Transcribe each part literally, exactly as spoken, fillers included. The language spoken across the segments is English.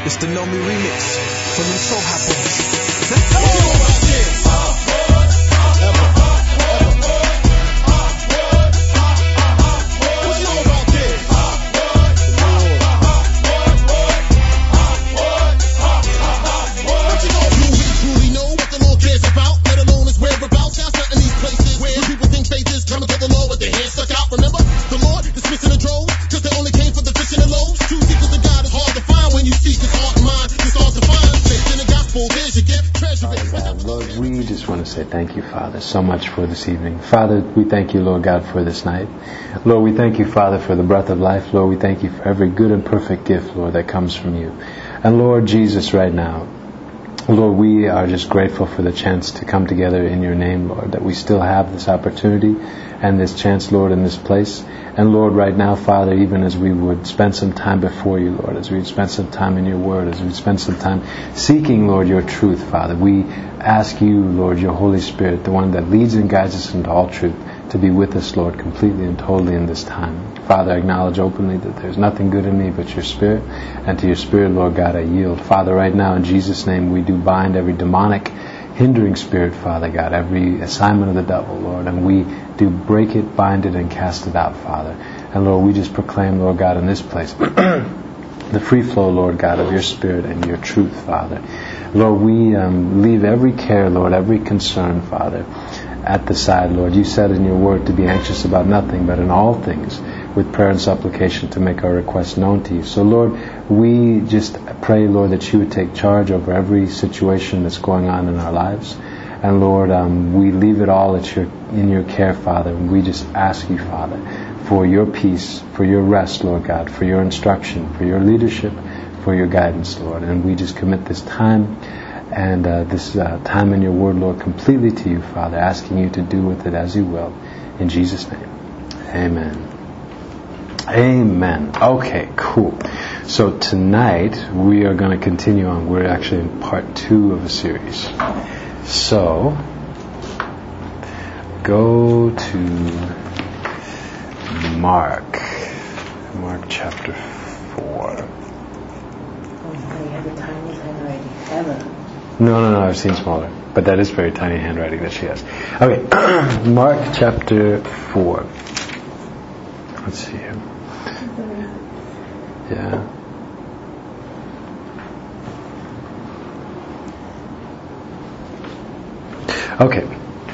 It's the Know Me remix from the So Hot Boys. Let's go! Say thank you, Father, so much for this evening. Father, we thank you, Lord God, for this night. Lord, we thank you, Father, for the breath of life. Lord, we thank you for every good and perfect gift, Lord, that comes from you. And Lord Jesus, right now, Lord, we are just grateful for the chance to come together in your name, Lord, that we still have this opportunity and this chance, Lord, in this place. And Lord, right now, Father, even as we would spend some time before you, Lord, as we would spend some time in your word, as we would spend some time seeking, Lord, your truth, Father, we ask you, Lord, your Holy Spirit, the one that leads and guides us into all truth, to be with us, Lord, completely and totally in this time. Father, I acknowledge openly that there's nothing good in me but your Spirit, and to your Spirit, Lord God, I yield. Father, right now, in Jesus' name, we do bind every demonic hindering spirit, Father God, every assignment of the devil, Lord, and we do break it, bind it, and cast it out, Father. And Lord, we just proclaim, Lord God, in this place, the free flow, Lord God, of your Spirit and your truth, Father. Lord, we um, leave every care, Lord, every concern, Father, at the side, Lord. You said in your word to be anxious about nothing, but in all things, with prayer and supplication, to make our requests known to you. So, Lord, we just pray, Lord, that you would take charge over every situation that's going on in our lives. And, Lord, um, we leave it all at your, in your care, Father. And we just ask you, Father, for your peace, for your rest, Lord God, for your instruction, for your leadership, for your guidance, Lord. And we just commit this time and uh, this uh, time in your word, Lord, completely to you, Father, asking you to do with it as you will. In Jesus' name, amen. Amen. Okay, cool. So tonight we are going to continue on. We're actually in part two of a series. So go to Mark. Mark chapter four. Oh, you have the tiniest handwriting ever. No, no, no, I've seen smaller. But that is very tiny handwriting that she has. Okay, Mark chapter four. Let's see here. Yeah. Okay.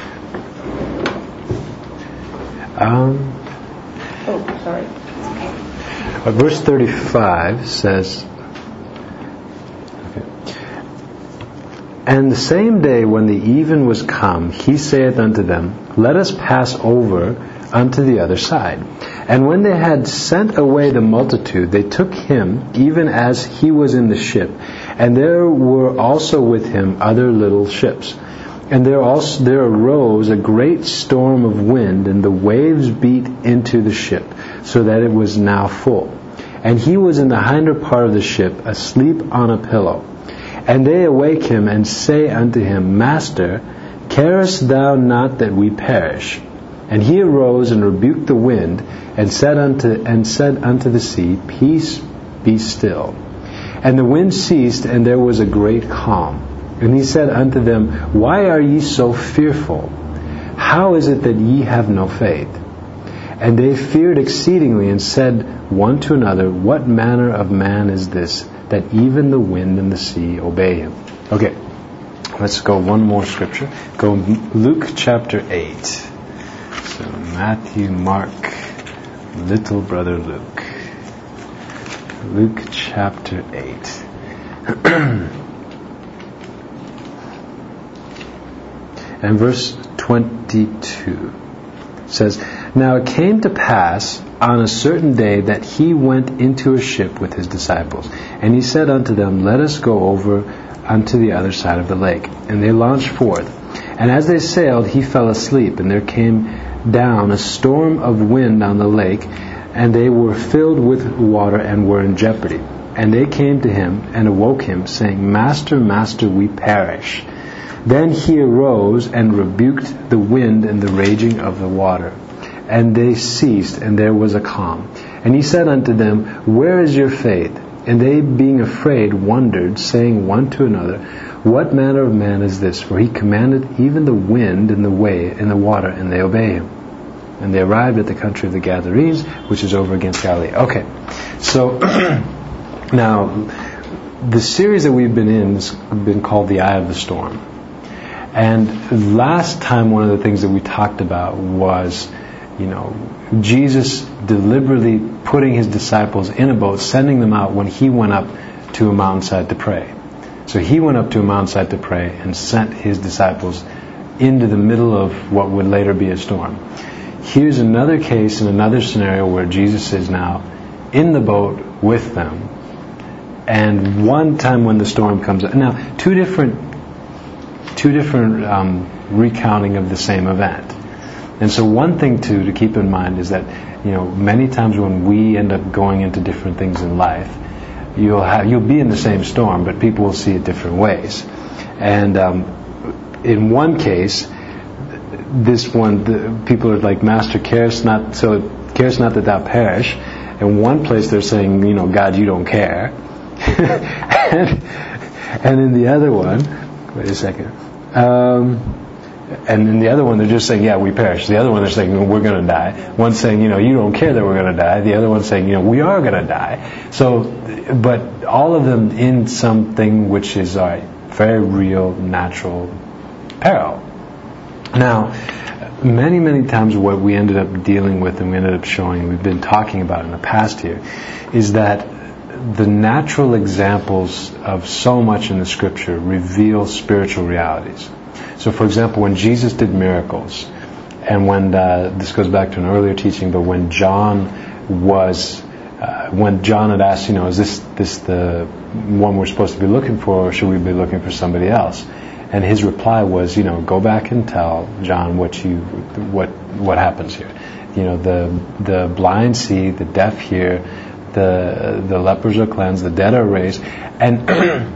Um, oh, sorry. Uh, verse thirty-five says, okay, and the same day when the even was come, he saith unto them, let us pass over unto the other side. And when they had sent away the multitude, they took him, even as he was in the ship. And there were also with him other little ships. And there also there arose a great storm of wind, and the waves beat into the ship, so that it was now full. And he was in the hinder part of the ship, asleep on a pillow. And they awake him, and say unto him, Master, carest thou not that we perish? And he arose and rebuked the wind, and said unto and said unto the sea, Peace, be still. And the wind ceased, and there was a great calm. And he said unto them, Why are ye so fearful? How is it that ye have no faith? And they feared exceedingly, and said one to another, What manner of man is this, that even the wind and the sea obey him? Okay, let's go one more scripture. Go Luke chapter eight. So Matthew, Mark, little brother Luke. Luke chapter eight. And verse twenty-two says, Now it came to pass on a certain day that he went into a ship with his disciples. And he said unto them, Let us go over unto the other side of the lake. And they launched forth. And as they sailed, he fell asleep. And there came down a storm of wind on the lake, and they were filled with water and were in jeopardy. And they came to him and awoke him, saying, Master, Master, we perish. Then he arose and rebuked the wind and the raging of the water. And they ceased, and there was a calm. And he said unto them, Where is your faith? And they, being afraid, wondered, saying one to another, "What manner of man is this? For he commanded even the wind and the wave and the water, and they obey him." And they arrived at the country of the Gadarenes, which is over against Galilee. Okay, so now the series that we've been in has been called The Eye of the Storm. And last time, one of the things that we talked about was, you know, Jesus deliberately putting his disciples in a boat, sending them out when he went up to a mountainside to pray. So he went up to a mountainside to pray and sent his disciples into the middle of what would later be a storm. Here's another case in another scenario where Jesus is now in the boat with them. And one time when the storm comes up. Now, two different, two different um, recounting of the same event. And so one thing too to keep in mind is that, you know, many times when we end up going into different things in life, you'll have you'll be in the same storm, but people will see it different ways. And um, in one case, this one, the people are like, "Master, carest not so carest not that thou perish." In one place, they're saying, you know, "God, you don't care," and, and in the other one, wait a second. Um, And in the other one, they're just saying, "Yeah, we perish." The other one, they're saying, "We're going to die." One's saying, you know, "You don't care that we're going to die." The other one's saying, you know, "We are going to die." So, but all of them in something which is a very real, natural peril. Now, many, many times what we ended up dealing with and we ended up showing, we've been talking about in the past here, is that the natural examples of so much in the Scripture reveal spiritual realities. So, for example, when Jesus did miracles, and when uh, this goes back to an earlier teaching, but when John was, uh, when John had asked, you know, "Is this this the one we're supposed to be looking for, or should we be looking for somebody else?" And his reply was, you know, "Go back and tell John what you what what happens here. You know, the the blind see, the deaf hear, the the lepers are cleansed, the dead are raised," and.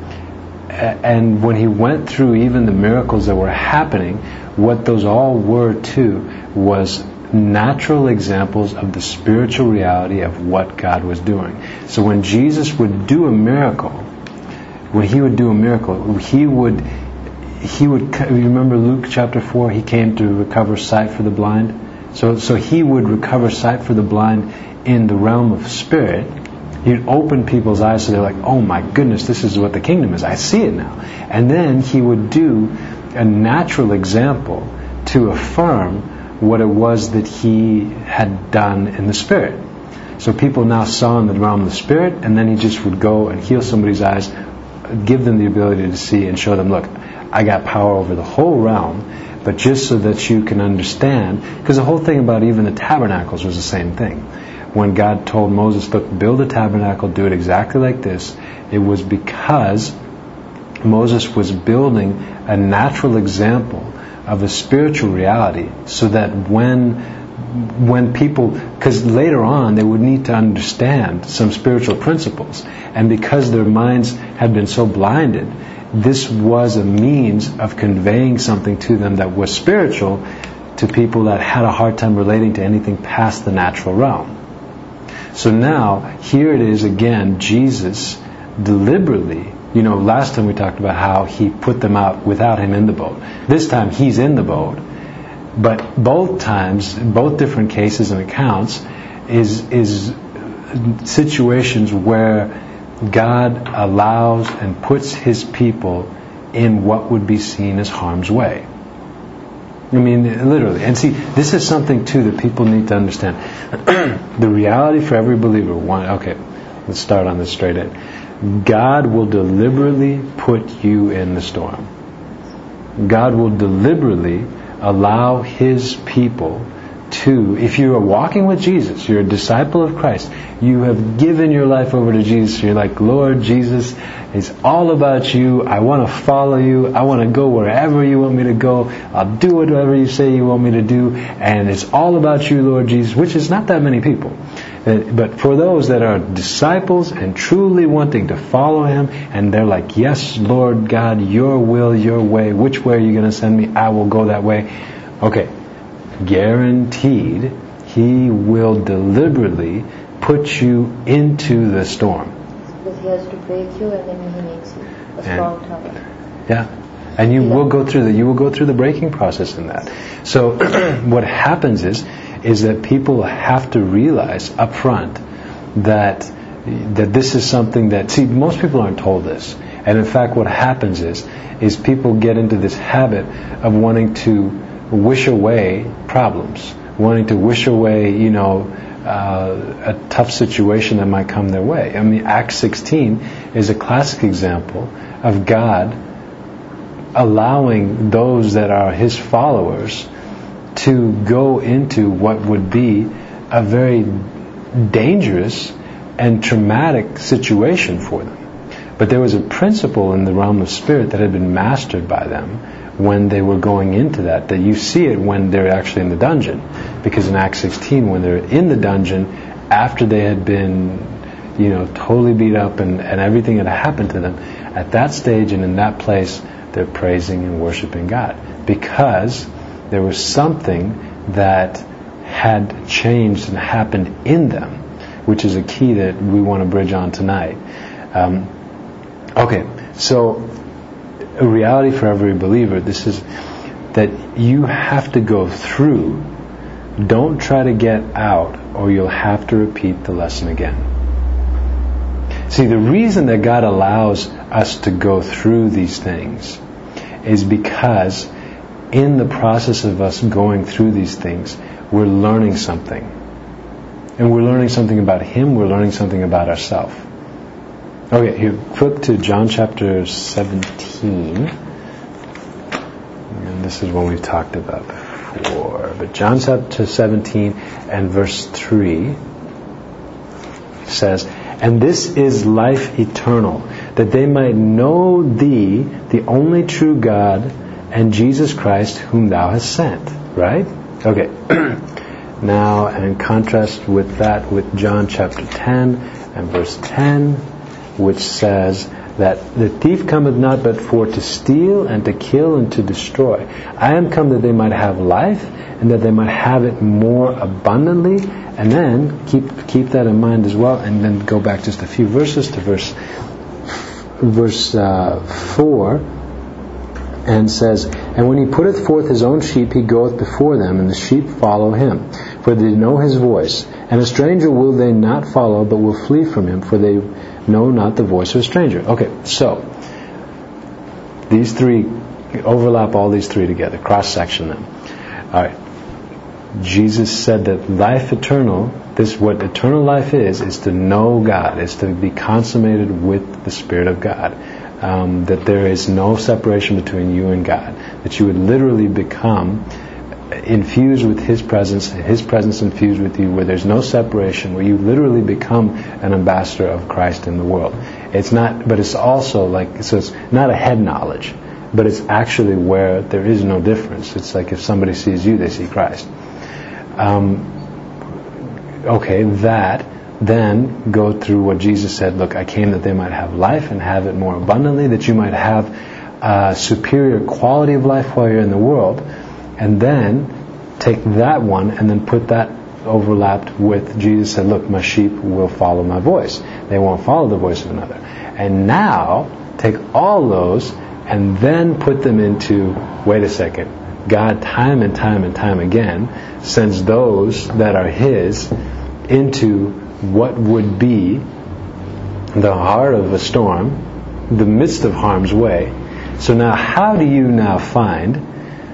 And when he went through even the miracles that were happening, what those all were too was natural examples of the spiritual reality of what God was doing. So when Jesus would do a miracle, when he would do a miracle, he would, he would, you remember Luke chapter four, he came to recover sight for the blind? So, so he would recover sight for the blind in the realm of spirit. He'd open people's eyes so they're like, "Oh my goodness, this is what the kingdom is. I see it now." And then he would do a natural example to affirm what it was that he had done in the spirit. So people now saw in the realm of the spirit, and then he just would go and heal somebody's eyes, give them the ability to see, and show them, "Look, I got power over the whole realm," but just so that you can understand, because the whole thing about even the tabernacles was the same thing. When God told Moses, "Look, build a tabernacle, do it exactly like this," it was because Moses was building a natural example of a spiritual reality, so that when when people, because later on they would need to understand some spiritual principles, and because their minds had been so blinded, this was a means of conveying something to them that was spiritual to people that had a hard time relating to anything past the natural realm. So now, here it is again, Jesus deliberately, you know, last time we talked about how he put them out without him in the boat. This time he's in the boat. But both times, both different cases and accounts, is is situations where God allows and puts his people in what would be seen as harm's way. I mean, literally. And see, this is something, too, that people need to understand. The reality for every believer, one, okay, let's start on this straight in. God will deliberately put you in the storm. God will deliberately allow his people to, if you are walking with Jesus, you're a disciple of Christ, you have given your life over to Jesus, you're like, "Lord Jesus, it's all about you. I want to follow you. I want to go wherever you want me to go. I'll do whatever you say you want me to do. And it's all about you, Lord Jesus," which is not that many people. But for those that are disciples and truly wanting to follow him, and they're like, "Yes, Lord God, your will, your way. Which way are you going to send me? I will go that way." Okay. Guaranteed, he will deliberately put you into the storm. He has to break you, and then He makes you a strong tower. Yeah. And you Yeah. will go through the you will go through the breaking process in that. So what happens is is that people have to realize up front that that this is something that, see, most people aren't told this. And in fact what happens is is people get into this habit of wanting to wish away problems, wanting to wish away, you know, uh, a tough situation that might come their way. I mean, Acts sixteen is a classic example of God allowing those that are His followers to go into what would be a very dangerous and traumatic situation for them. But there was a principle in the realm of spirit that had been mastered by them when they were going into that, that you see it when they're actually in the dungeon. Because in Acts sixteen, when they're in the dungeon, after they had been, you know, totally beat up and, and everything had happened to them, at that stage and in that place, they're praising and worshiping God. Because there was something that had changed and happened in them, which is a key that we want to bridge on tonight. Um, okay, so a reality for every believer, this is that you have to go through. Don't try to get out, or you'll have to repeat the lesson again. See, the reason that God allows us to go through these things is because in the process of us going through these things, we're learning something. And we're learning something about Him, we're learning something about ourselves. Okay, here, flip to John chapter seventeen. And this is one we've talked about before. But John chapter seventeen and verse three says, "And this is life eternal, that they might know Thee, the only true God, and Jesus Christ, whom Thou hast sent." Right? Okay. Now, and in contrast with that, with John chapter ten and verse ten, which says that the thief cometh not but for to steal and to kill and to destroy. I am come that they might have life, and that they might have it more abundantly. And then keep keep that in mind as well, and then go back just a few verses to verse verse uh, four, and says, "And when He putteth forth His own sheep, He goeth before them, and the sheep follow Him, for they know His voice. And a stranger will they not follow, but will flee from him, for they know not the voice of a stranger." Okay, so these three overlap, all these three together, cross-section them. All right. Jesus said that life eternal, this what eternal life is, is to know God, is to be consummated with the Spirit of God. Um, that there is no separation between you and God. That you would literally become infused with His presence, His presence infused with you, where there's no separation, where you literally become an ambassador of Christ in the world. It's not, but it's also like, so it's not a head knowledge, but it's actually where there is no difference. It's like if somebody sees you, they see Christ. Um, okay, that, then go through what Jesus said, look, I came that they might have life and have it more abundantly, that you might have a superior quality of life while you're in the world. And then take that one and then put that overlapped with Jesus said, look, my sheep will follow my voice. They won't follow the voice of another. And now take all those and then put them into, wait a second, God time and time and time again sends those that are His into what would be the heart of a storm, the midst of harm's way. So now how do you now find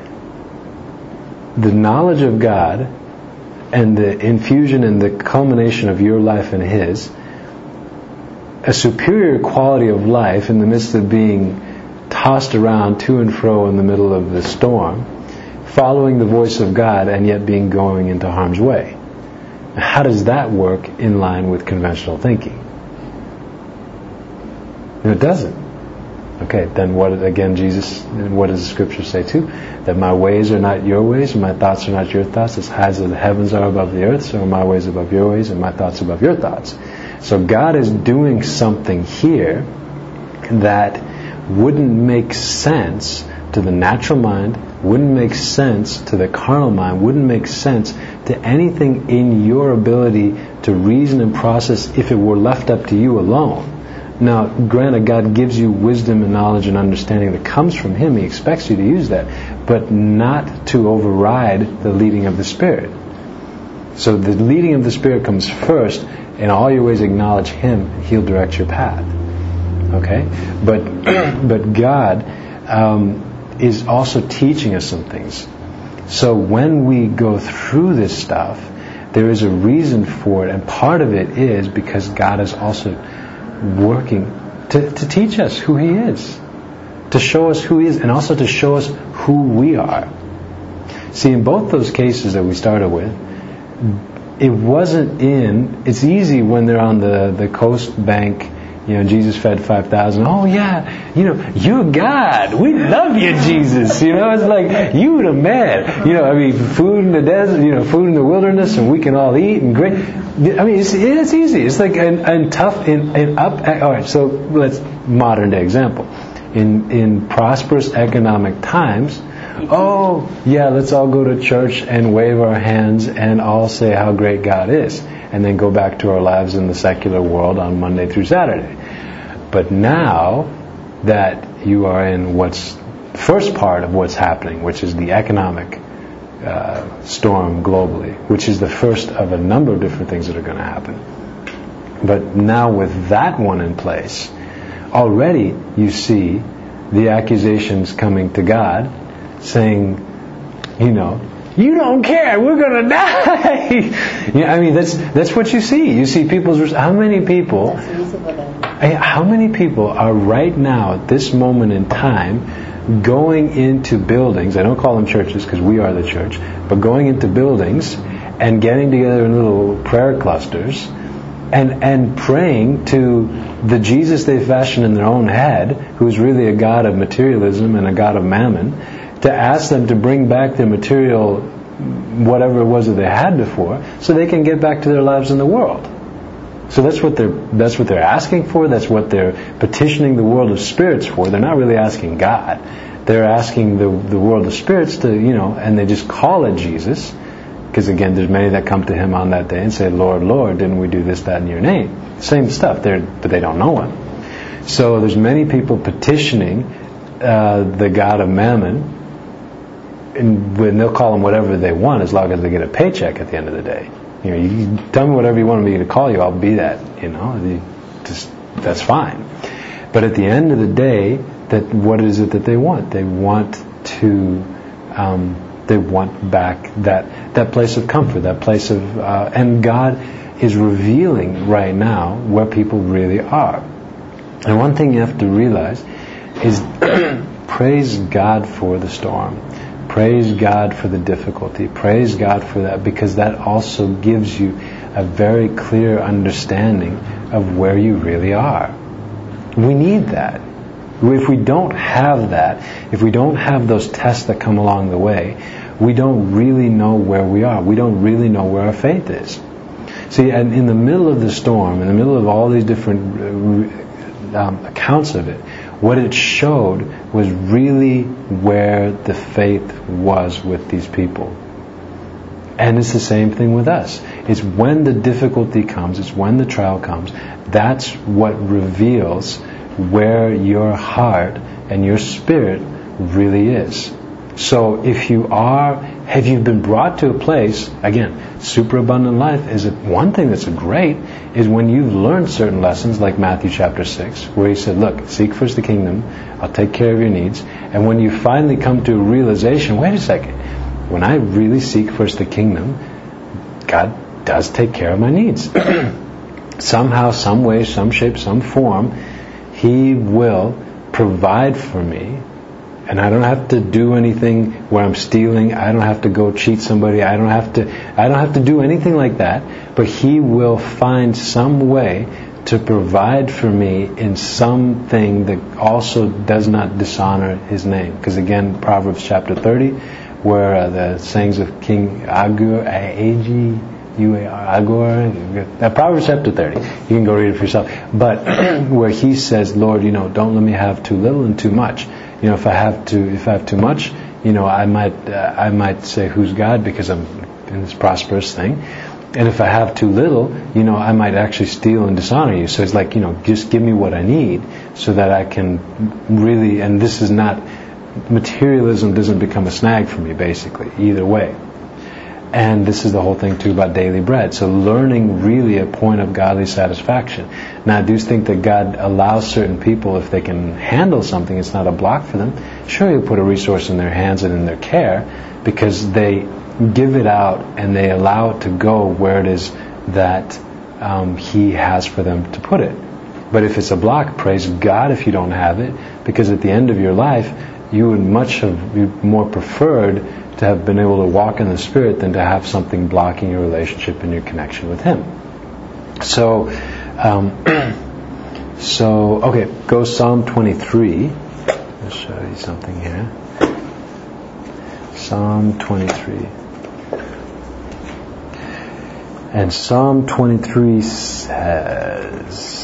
the knowledge of God and the infusion and the culmination of your life in His, a superior quality of life in the midst of being tossed around to and fro in the middle of the storm, following the voice of God and yet being going into harm's way? How does that work in line with conventional thinking? It doesn't. Okay, then what, again, Jesus, what does the Scripture say too? That my ways are not your ways, and my thoughts are not your thoughts. As high as the heavens are above the earth, so are my ways above your ways, and my thoughts above your thoughts. So God is doing something here that wouldn't make sense to the natural mind, wouldn't make sense to the carnal mind, wouldn't make sense to anything in your ability to reason and process if it were left up to you alone. Now, granted, God gives you wisdom and knowledge and understanding that comes from Him. He expects you to use that, but not to override the leading of the Spirit. So the leading of the Spirit comes first. In all your ways acknowledge Him. He'll direct your path. Okay? But but God um, is also teaching us some things. So when we go through this stuff, there is a reason for it. And part of it is because God is also working to, to teach us who He is. To show us who He is, and also to show us who we are. See, in both those cases that we started with, it wasn't in, it's easy when they're on the, the coast bank, you know, Jesus fed five thousand. Oh yeah, you know, you're God. We love you, Jesus. You know, it's like, you the man. You know, I mean, food in the desert, you know, food in the wilderness, and we can all eat and great. I mean, it's, it's easy. It's like, and, and tough, and, and up. Alright, so let's, modern day example. In, in prosperous economic times, oh, yeah, let's all go to church and wave our hands and all say how great God is. And then go back to our lives in the secular world on Monday through Saturday. But now that you are in what's the first part of what's happening, which is the economic uh, storm globally, which is the first of a number of different things that are going to happen. But now with that one in place, already you see the accusations coming to God saying, you know, you don't care, we're going to die. Yeah, I mean, that's that's what you see. You see people's, how many people, how many people are right now at this moment in time going into buildings, I don't call them churches because we are the church, but going into buildings and getting together in little prayer clusters and and praying to the Jesus they fashion in their own head, who's really a god of materialism and a god of mammon, to ask them to bring back their material, whatever it was that they had before, so they can get back to their lives in the world. So that's what they're that's what they're asking for. That's what they're petitioning the world of spirits for. They're not really asking God. They're asking the the world of spirits to, you know, and they just call it Jesus, because again, there's many that come to Him on that day and say, "Lord, Lord, didn't we do this, that, in Your name?" Same stuff. They're but they don't know Him. So there's many people petitioning uh, the god of Mammon. And when they'll call them whatever they want, as long as they get a paycheck at the end of the day. You know, you tell me whatever you want me to call you, I'll be that. You know, you just that's fine. But at the end of the day, that what is it that they want? They want to, um, they want back that that place of comfort, that place of, uh, and God is revealing right now where people really are. And one thing you have to realize is, praise God for the storm. Praise God for the difficulty. Praise God for that, because that also gives you a very clear understanding of where you really are. We need that. If we don't have that, if we don't have those tests that come along the way, we don't really know where we are. We don't really know where our faith is. See, and in the middle of the storm, in the middle of all these different um, accounts of it, what it showed was really where the faith was with these people. And it's the same thing with us. It's when the difficulty comes, it's when the trial comes, that's what reveals where your heart and your spirit really is. So if you are, have you been brought to a place, again, superabundant life is a, one thing that's great, is when you've learned certain lessons, like Matthew chapter six, where He said, look, seek first the kingdom, I'll take care of your needs. And when you finally come to a realization, wait a second, when I really seek first the kingdom, God does take care of my needs. Somehow, some way, some shape, some form, He will provide for me. And I don't have to do anything where I'm stealing. I don't have to go cheat somebody. I don't have to I don't have to do anything like that. But He will find some way to provide for me in something that also does not dishonor His name. Because again, Proverbs chapter thirty, where uh, the sayings of King Agur, Agi, U A R, Agor, uh, Proverbs chapter thirty. You can go read it for yourself. But where he says, Lord, you know, don't let me have too little and too much. You know, if I have to, if I have too much, you know, I might, uh, I might say, who's God? Because I'm in this prosperous thing. And if I have too little, you know, I might actually steal and dishonor you. So it's like, you know, just give me what I need so that I can really, and this is not, materialism doesn't become a snag for me, basically, either way. And this is the whole thing too about daily bread. So learning really a point of godly satisfaction. Now I do think that God allows certain people, if they can handle something, it's not a block for them. Sure, He'll put a resource in their hands and in their care, because they give it out and they allow it to go where it is that um, He has for them to put it. But if it's a block, praise God if you don't have it, because at the end of your life, you would much have be more preferred to have been able to walk in the Spirit than to have something blocking your relationship and your connection with Him. So, um, so okay, go Psalm twenty-three. I'll show you something here. Psalm twenty-three. And Psalm twenty-three says,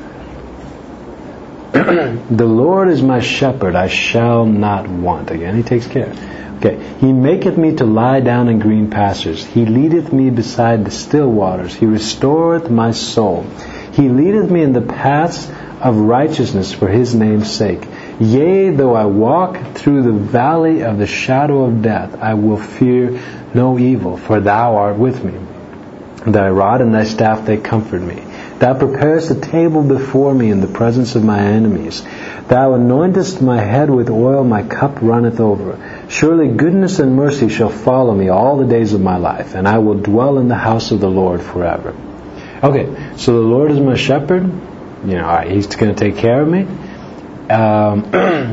the Lord is my shepherd, I shall not want. Again, He takes care. Okay. He maketh me to lie down in green pastures. He leadeth me beside the still waters. He restoreth my soul. He leadeth me in the paths of righteousness for His name's sake. Yea, though I walk through the valley of the shadow of death, I will fear no evil, for Thou art with me. Thy rod and Thy staff, they comfort me. Thou preparest a table before me in the presence of my enemies. Thou anointest my head with oil, my cup runneth over. Surely goodness and mercy shall follow me all the days of my life, and I will dwell in the house of the Lord forever. Okay, so the Lord is my shepherd. You know, all right, He's going to take care of me. Um,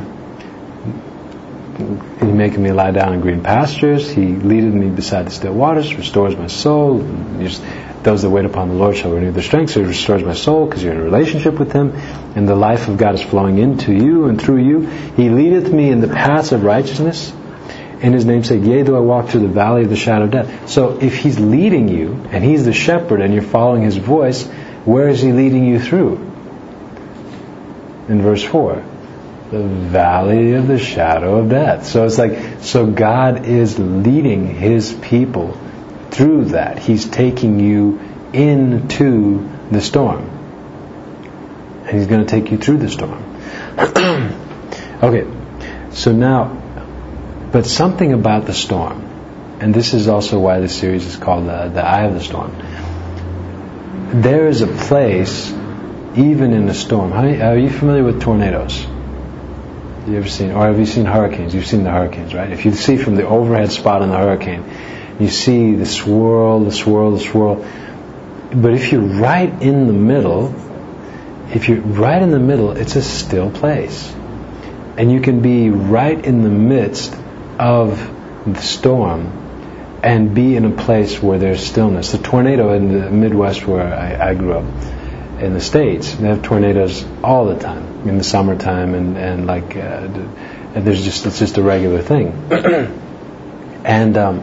He's making me lie down in green pastures. He leadeth me beside the still waters, restores my soul. Just, those that wait upon the Lord shall renew their strength. So He restores my soul because you're in a relationship with Him, and the life of God is flowing into you and through you. He leadeth me in the paths of righteousness, in His name's sake. Yea, though I walk through the valley of the shadow of death. So if He's leading you, and He's the shepherd, and you're following His voice, where is He leading you through? In verse four. The valley of the shadow of death. So it's like, so God is leading His people through that. He's taking you into the storm. And He's going to take you through the storm. Okay, so now, but something about the storm, and this is also why this series is called the, the Eye of the Storm. There is a place, even in a storm. How, are you familiar with tornadoes? You ever seen, or have you seen hurricanes? You've seen the hurricanes, right? If you see from the overhead spot in the hurricane, you see the swirl, the swirl, the swirl. But if you're right in the middle, if you're right in the middle, it's a still place. And you can be right in the midst of the storm and be in a place where there's stillness. The tornado in the Midwest where I, I grew up, in the States, they have tornadoes all the time in the summertime, and and like uh, and there's just it's just a regular thing. and um,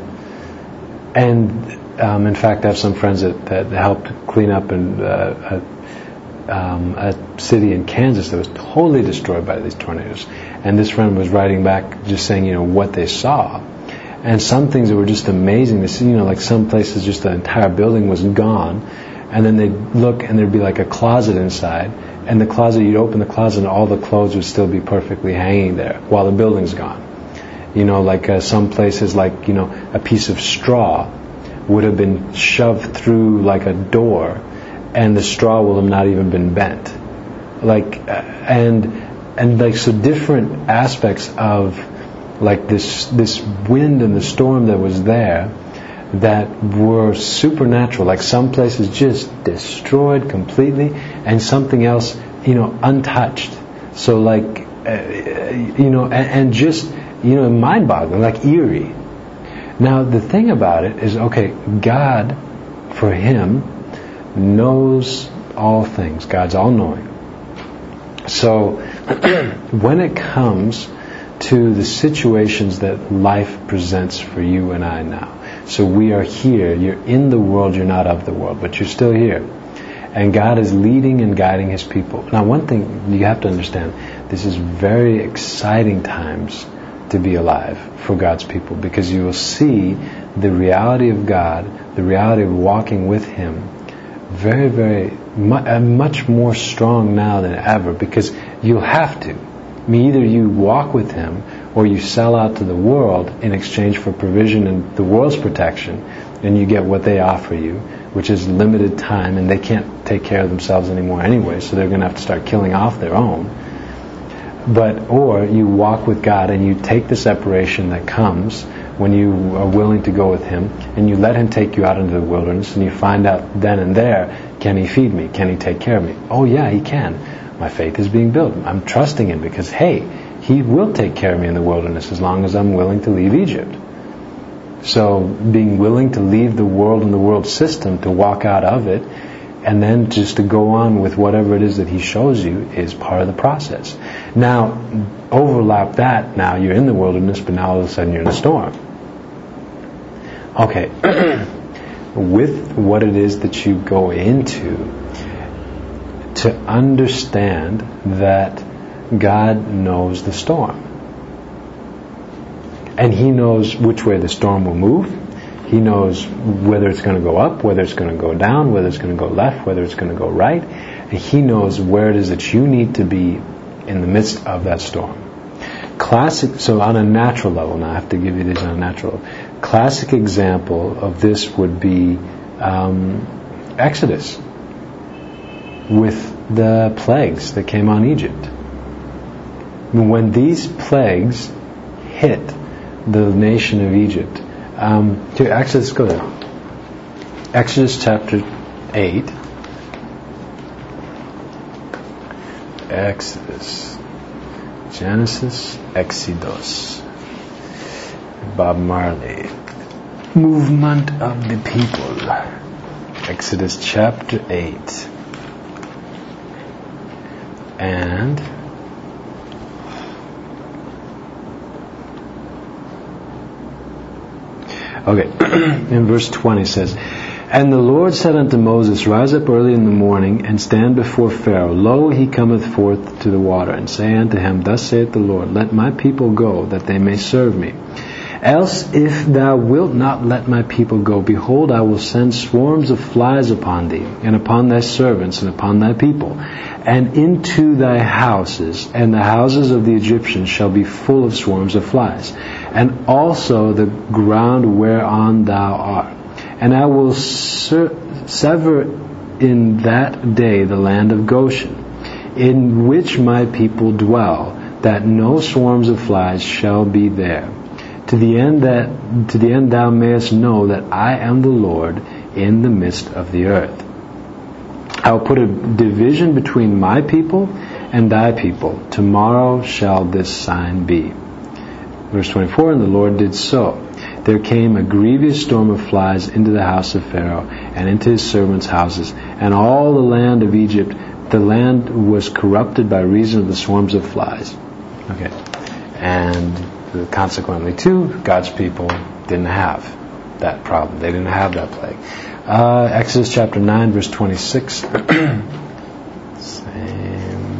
and um, in fact, I have some friends that, that helped clean up in, uh, a, um, a city in Kansas that was totally destroyed by these tornadoes. And this friend was writing back, just saying, you know, what they saw. And some things that were just amazing to see, you know, like some places just the entire building was gone. And then they'd look and there'd be like a closet inside. And the closet, you'd open the closet and all the clothes would still be perfectly hanging there while the building's gone. You know, like uh, some places, like, you know, a piece of straw would have been shoved through like a door, and the straw will have not even been bent. Like, uh, and and like so different aspects of like this this wind and the storm that was there that were supernatural. Like some places just destroyed completely, and something else, you know, untouched. So like, uh, you know, and, and just, you know, mind-boggling, like eerie. Now the thing about it is, okay, God, for Him, knows all things. God's all-knowing. So when it comes to the situations that life presents for you and I now, so we are here, you're in the world, you're not of the world, but you're still here. And God is leading and guiding His people. Now one thing you have to understand, this is very exciting times to be alive for God's people, because you will see the reality of God, the reality of walking with Him, very, very mu- much more strong now than ever, because you'll have to. I mean, either you walk with Him or you sell out to the world in exchange for provision and the world's protection, and you get what they offer you, which is limited time, and they can't take care of themselves anymore anyway, so they're going to have to start killing off their own. But, or you walk with God and you take the separation that comes when you are willing to go with Him, and you let Him take you out into the wilderness, and you find out then and there, can He feed me? Can He take care of me? Oh yeah, He can. My faith is being built. I'm trusting Him because, hey, He will take care of me in the wilderness as long as I'm willing to leave Egypt. So being willing to leave the world and the world system to walk out of it, and then just to go on with whatever it is that He shows you, is part of the process. Now, overlap that, now you're in the wilderness, but now all of a sudden you're in a storm. Okay, with what it is that you go into, to understand that God knows the storm. And He knows which way the storm will move. He knows whether it's going to go up, whether it's going to go down, whether it's going to go left, whether it's going to go right. And He knows where it is that you need to be in the midst of that storm. Classic, so on a natural level, now I have to give you this on a natural level. Classic example of this would be um, Exodus, with the plagues that came on Egypt. When these plagues hit the nation of Egypt, um, to Exodus, go there. Exodus chapter eight. Exodus. Genesis, Exodus. Bob Marley. Movement of the people. Exodus chapter eight. And okay, in verse twenty it says, And the Lord said unto Moses, Rise up early in the morning, and stand before Pharaoh. Lo, he cometh forth to the water, and say unto him, Thus saith the Lord, Let my people go, that they may serve me. Else, if thou wilt not let my people go, behold, I will send swarms of flies upon thee, and upon thy servants, and upon thy people, and into thy houses, and the houses of the Egyptians shall be full of swarms of flies, and also the ground whereon thou art. And I will ser- sever in that day the land of Goshen, in which my people dwell, that no swarms of flies shall be there. To the end that to the end thou mayest know that I am the Lord in the midst of the earth. I will put a division between my people and thy people. Tomorrow shall this sign be. Verse twenty-four, And the Lord did so. There came a grievous storm of flies into the house of Pharaoh, and into his servants' houses, and all the land of Egypt, the land was corrupted by reason of the swarms of flies. Okay. And consequently, too, God's people didn't have that problem. They didn't have that plague. Uh, Exodus chapter nine, verse twenty-six. Same.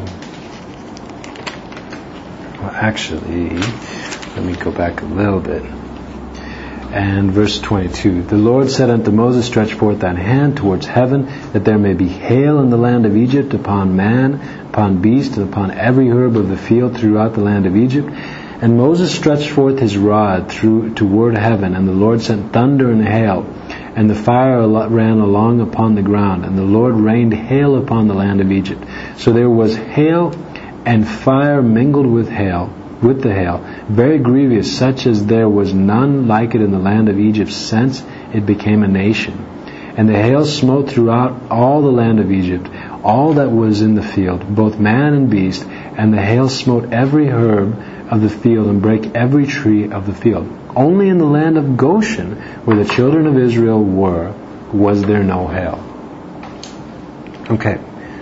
Well, actually, let me go back a little bit. And verse twenty-two. The Lord said unto Moses, Stretch forth thine hand towards heaven, that there may be hail in the land of Egypt, upon man, upon beast, and upon every herb of the field throughout the land of Egypt. And Moses stretched forth his rod through toward heaven, and the Lord sent thunder and hail, and the fire ran along upon the ground, and the Lord rained hail upon the land of Egypt. So there was hail and fire mingled with hail, with the hail, very grievous, such as there was none like it in the land of Egypt since it became a nation. And the hail smote throughout all the land of Egypt, all that was in the field, both man and beast, and the hail smote every herb of the field, and brake every tree of the field. Only in the land of Goshen, where the children of Israel were, was there no hail. Okay.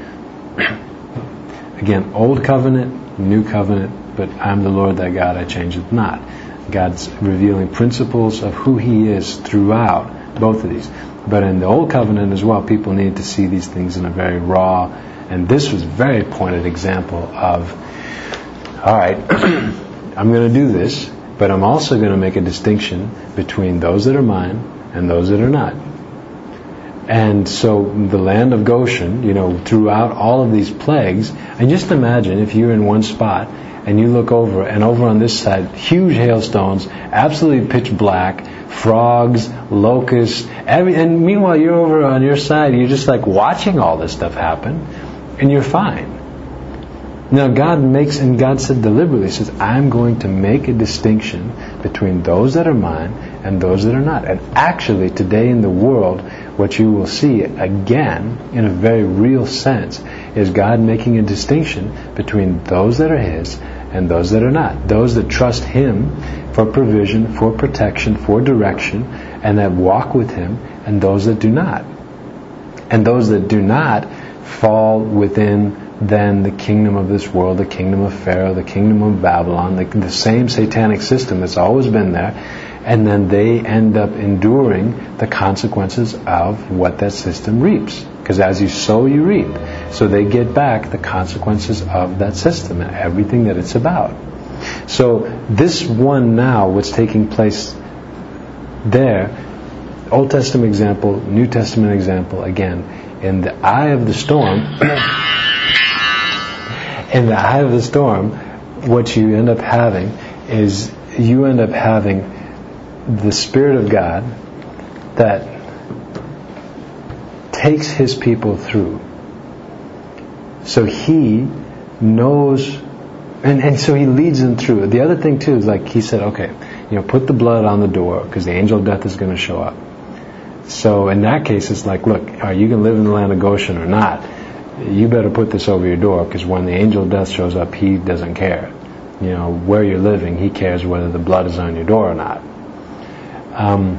Again, Old Covenant, New Covenant, but I'm the Lord thy God, I change it not. God's revealing principles of who He is throughout both of these. But in the Old Covenant as well, people needed to see these things in a very raw, and this was a very pointed example of, all right, I'm going to do this, but I'm also going to make a distinction between those that are mine and those that are not. And so the land of Goshen, you know, throughout all of these plagues, and just imagine if you're in one spot and you look over, and over on this side, huge hailstones, absolutely pitch black, frogs, locusts, every, and meanwhile you're over on your side, you're just like watching all this stuff happen, and you're fine. Now God makes, and God said deliberately, says, I'm going to make a distinction between those that are mine and those that are not. And actually today in the world, what you will see again, in a very real sense, is God making a distinction between those that are His and those that are not. Those that trust Him for provision, for protection, for direction, and that walk with Him, and those that do not. And those that do not fall within then the kingdom of this world, the kingdom of Pharaoh, the kingdom of Babylon, the, the same satanic system that's always been there, and then they end up enduring the consequences of what that system reaps. Because as you sow, you reap. So they get back the consequences of that system and everything that it's about. So this one now, what's taking place there, Old Testament example, New Testament example, again, in the eye of the storm, in the eye of the storm, what you end up having is you end up having the Spirit of God that takes His people through. So He knows, and, and so He leads them through. The other thing too is, like He said, okay, you know, put the blood on the door because the angel of death is going to show up. So in that case, it's like, look, are you going to live in the land of Goshen or not? You better put this over your door, because when the angel of death shows up, He doesn't care. You know, where you're living, He cares whether the blood is on your door or not. Um,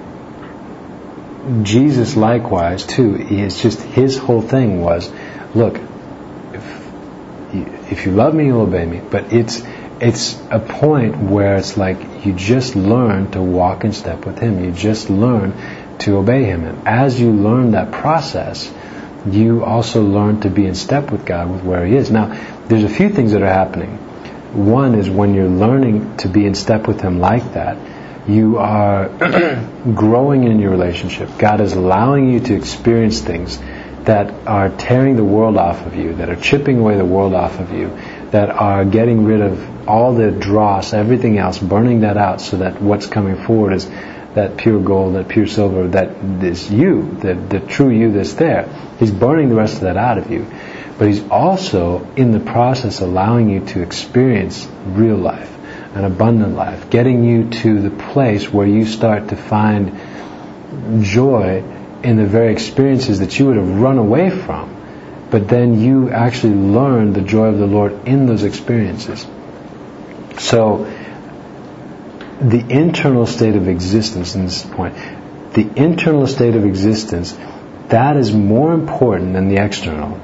Jesus likewise too, it's just His whole thing was, look, if you, if you love me, you'll obey me. But it's it's a point where it's like you just learn to walk in step with Him. You just learn to obey Him. And as you learn that process, you also learn to be in step with God, with where He is. Now, there's a few things that are happening. One is when you're learning to be in step with Him like that, you are growing in your relationship. God is allowing you to experience things that are tearing the world off of you, that are chipping away the world off of you, that are getting rid of all the dross, everything else, burning that out so that what's coming forward is that pure gold, that pure silver, that is you, the, the true you that's there. He's burning the rest of that out of you. But He's also, in the process, allowing you to experience real life, an abundant life, getting you to the place where you start to find joy in the very experiences that you would have run away from. But then you actually learn the joy of the Lord in those experiences. So, the internal state of existence, in this point, the internal state of existence, that is more important than the external.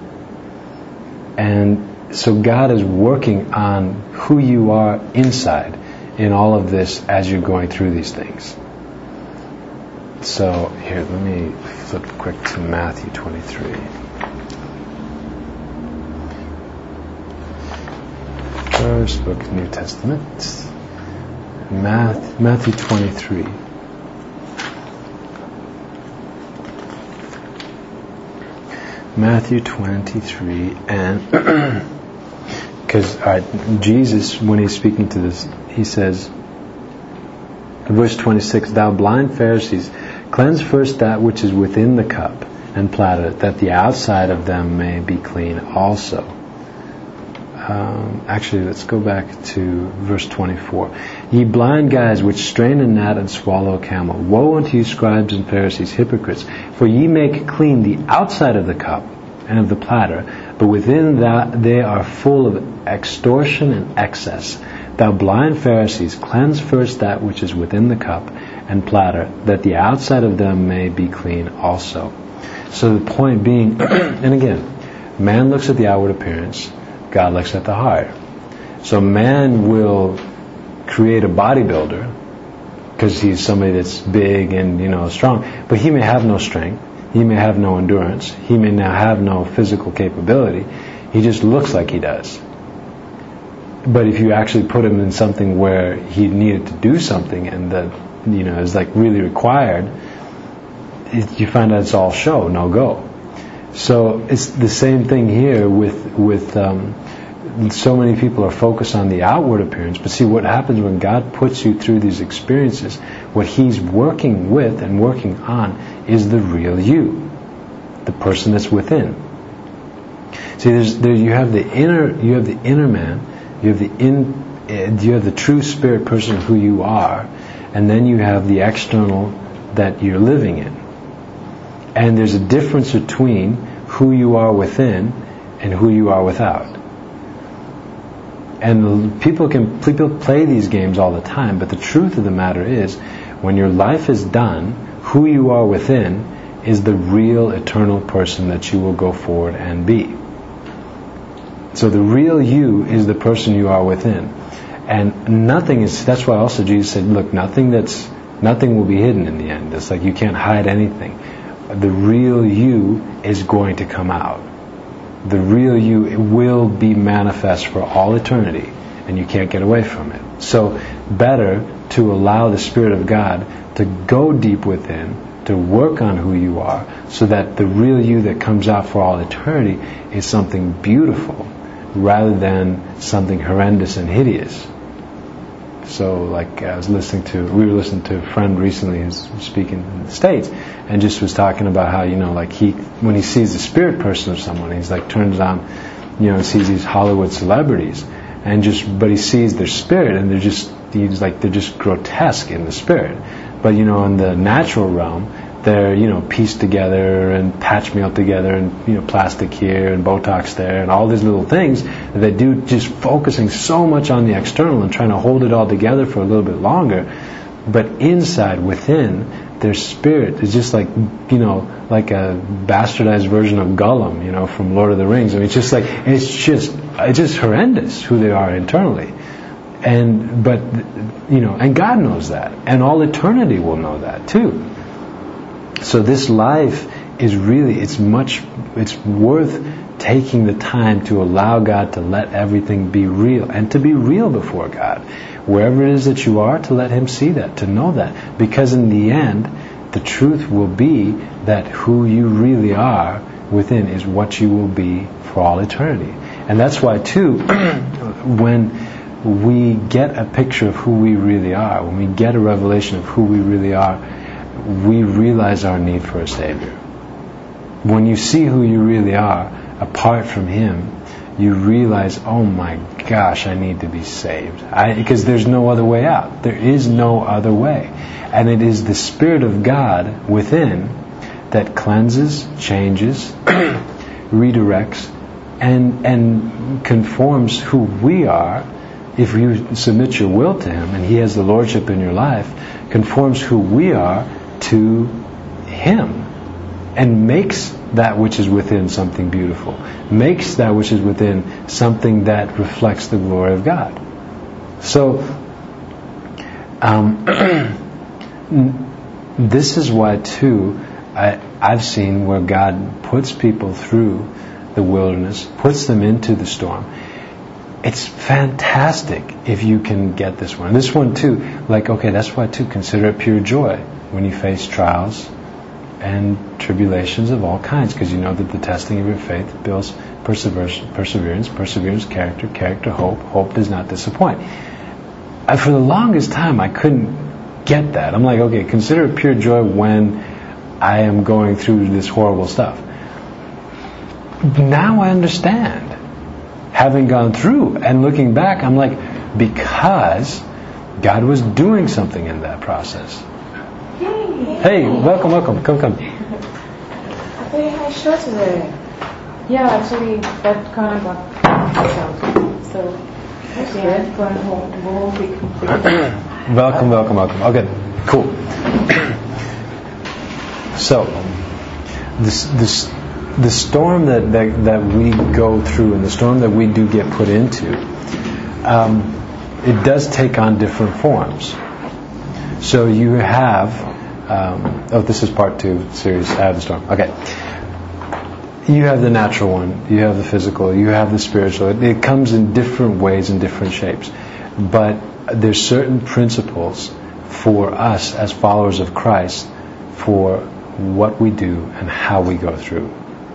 And so God is working on who you are inside in all of this as you're going through these things. So here, let me flip quick to Matthew twenty-three. First book of New Testament. Math, Matthew twenty-three. Matthew twenty-three, and because uh, Jesus, when He's speaking to this, He says, verse twenty-six, "Thou blind Pharisees, cleanse first that which is within the cup and platter, that the outside of them may be clean also." Um, actually, let's go back to verse twenty-four. "Ye blind guides, which strain a gnat and swallow a camel, woe unto you, scribes and Pharisees, hypocrites! For ye make clean the outside of the cup and of the platter, but within that they are full of extortion and excess. Thou blind Pharisees, cleanse first that which is within the cup and platter, that the outside of them may be clean also." So the point being, and again, man looks at the outward appearance, God looks at the heart. So man will create a bodybuilder because he's somebody that's big and, you know, strong, but he may have no strength, he may have no endurance, he may now have no physical capability. He just looks like he does. but if you actually put him in something where he needed to do something and that, you know, is like really required, it, you find out it's all show, no go. So it's the same thing here with with um, so many people are focused on the outward appearance, but see what happens when God puts you through these experiences, what He's working with and working on is the real you, the person that's within. See, there's there you have the inner you have the inner man, you have the in you have the true spirit person who you are, and then you have the external that you're living in. And there's a difference between who you are within and who you are without. And people can people play these games all the time, but the truth of the matter is, when your life is done, who you are within is the real eternal person that you will go forward and be. So the real you is the person you are within. And nothing is, that's why also Jesus said, look, nothing that's nothing will be hidden in the end. It's like you can't hide anything. The real you is going to come out. The real you will be manifest for all eternity, and you can't get away from it. So better to allow the Spirit of God to go deep within, to work on who you are, so that the real you that comes out for all eternity is something beautiful rather than something horrendous and hideous. So, like I was listening to, we were listening to a friend recently who's speaking in the States, and just was talking about how, you know, like he, when he sees the spirit person of someone, he's like turns on, you know, sees these Hollywood celebrities, and just, but he sees their spirit, and they're just, he's like, they're just grotesque in the spirit. But, you know, in the natural realm, they're, you know, pieced together and patch meal together and, you know, plastic here and Botox there and all these little things that they do, just focusing so much on the external and trying to hold it all together for a little bit longer. But inside, within, their spirit is just like, you know, like a bastardized version of Gollum, you know, from Lord of the Rings. I mean, it's just like, it's just, it's just horrendous who they are internally. And, but, you know, and God knows that. And all eternity will know that too. So this life is really, it's much, it's worth taking the time to allow God to let everything be real, and to be real before God. Wherever it is that you are, to let Him see that, to know that. Because in the end, the truth will be that who you really are within is what you will be for all eternity. And that's why too, when we get a picture of who we really are, when we get a revelation of who we really are, we realize our need for a Savior. When you see who you really are, apart from Him, you realize, oh my gosh, I need to be saved. I, because there's no other way out. There is no other way. And it is the Spirit of God within that cleanses, changes, redirects, and, and conforms who we are. If you submit your will to Him and He has the Lordship in your life, conforms who we are to Him, and makes that which is within something beautiful, makes that which is within something that reflects the glory of God. So um, this is why too I, I've seen where God puts people through the wilderness, puts them into the storm. It's fantastic if you can get this one. This one too, like, okay, that's why too, consider it pure joy when you face trials and tribulations of all kinds, because you know that the testing of your faith builds perseverance, perseverance, perseverance, character, character, hope. Hope does not disappoint. And for the longest time, I couldn't get that. I'm like, okay, consider it pure joy when I am going through this horrible stuff. Now I understand. Having gone through and looking back, I'm like, because God was doing something in that process. Hey, welcome, welcome. Come, come. I thought you had short today. Yeah, actually, that kind of got so yeah, going home, go home quick. Welcome, welcome, welcome. Okay, cool. So, this, this, the storm that, that that we go through, and the storm that we do get put into, um, it does take on different forms. So you have. Um, oh, this is part two series. I have the storm. Okay. you have the natural one, you have the physical, you have the spiritual. It, it comes in different ways and different shapes. But there's certain principles for us as followers of Christ for what we do and how we go through.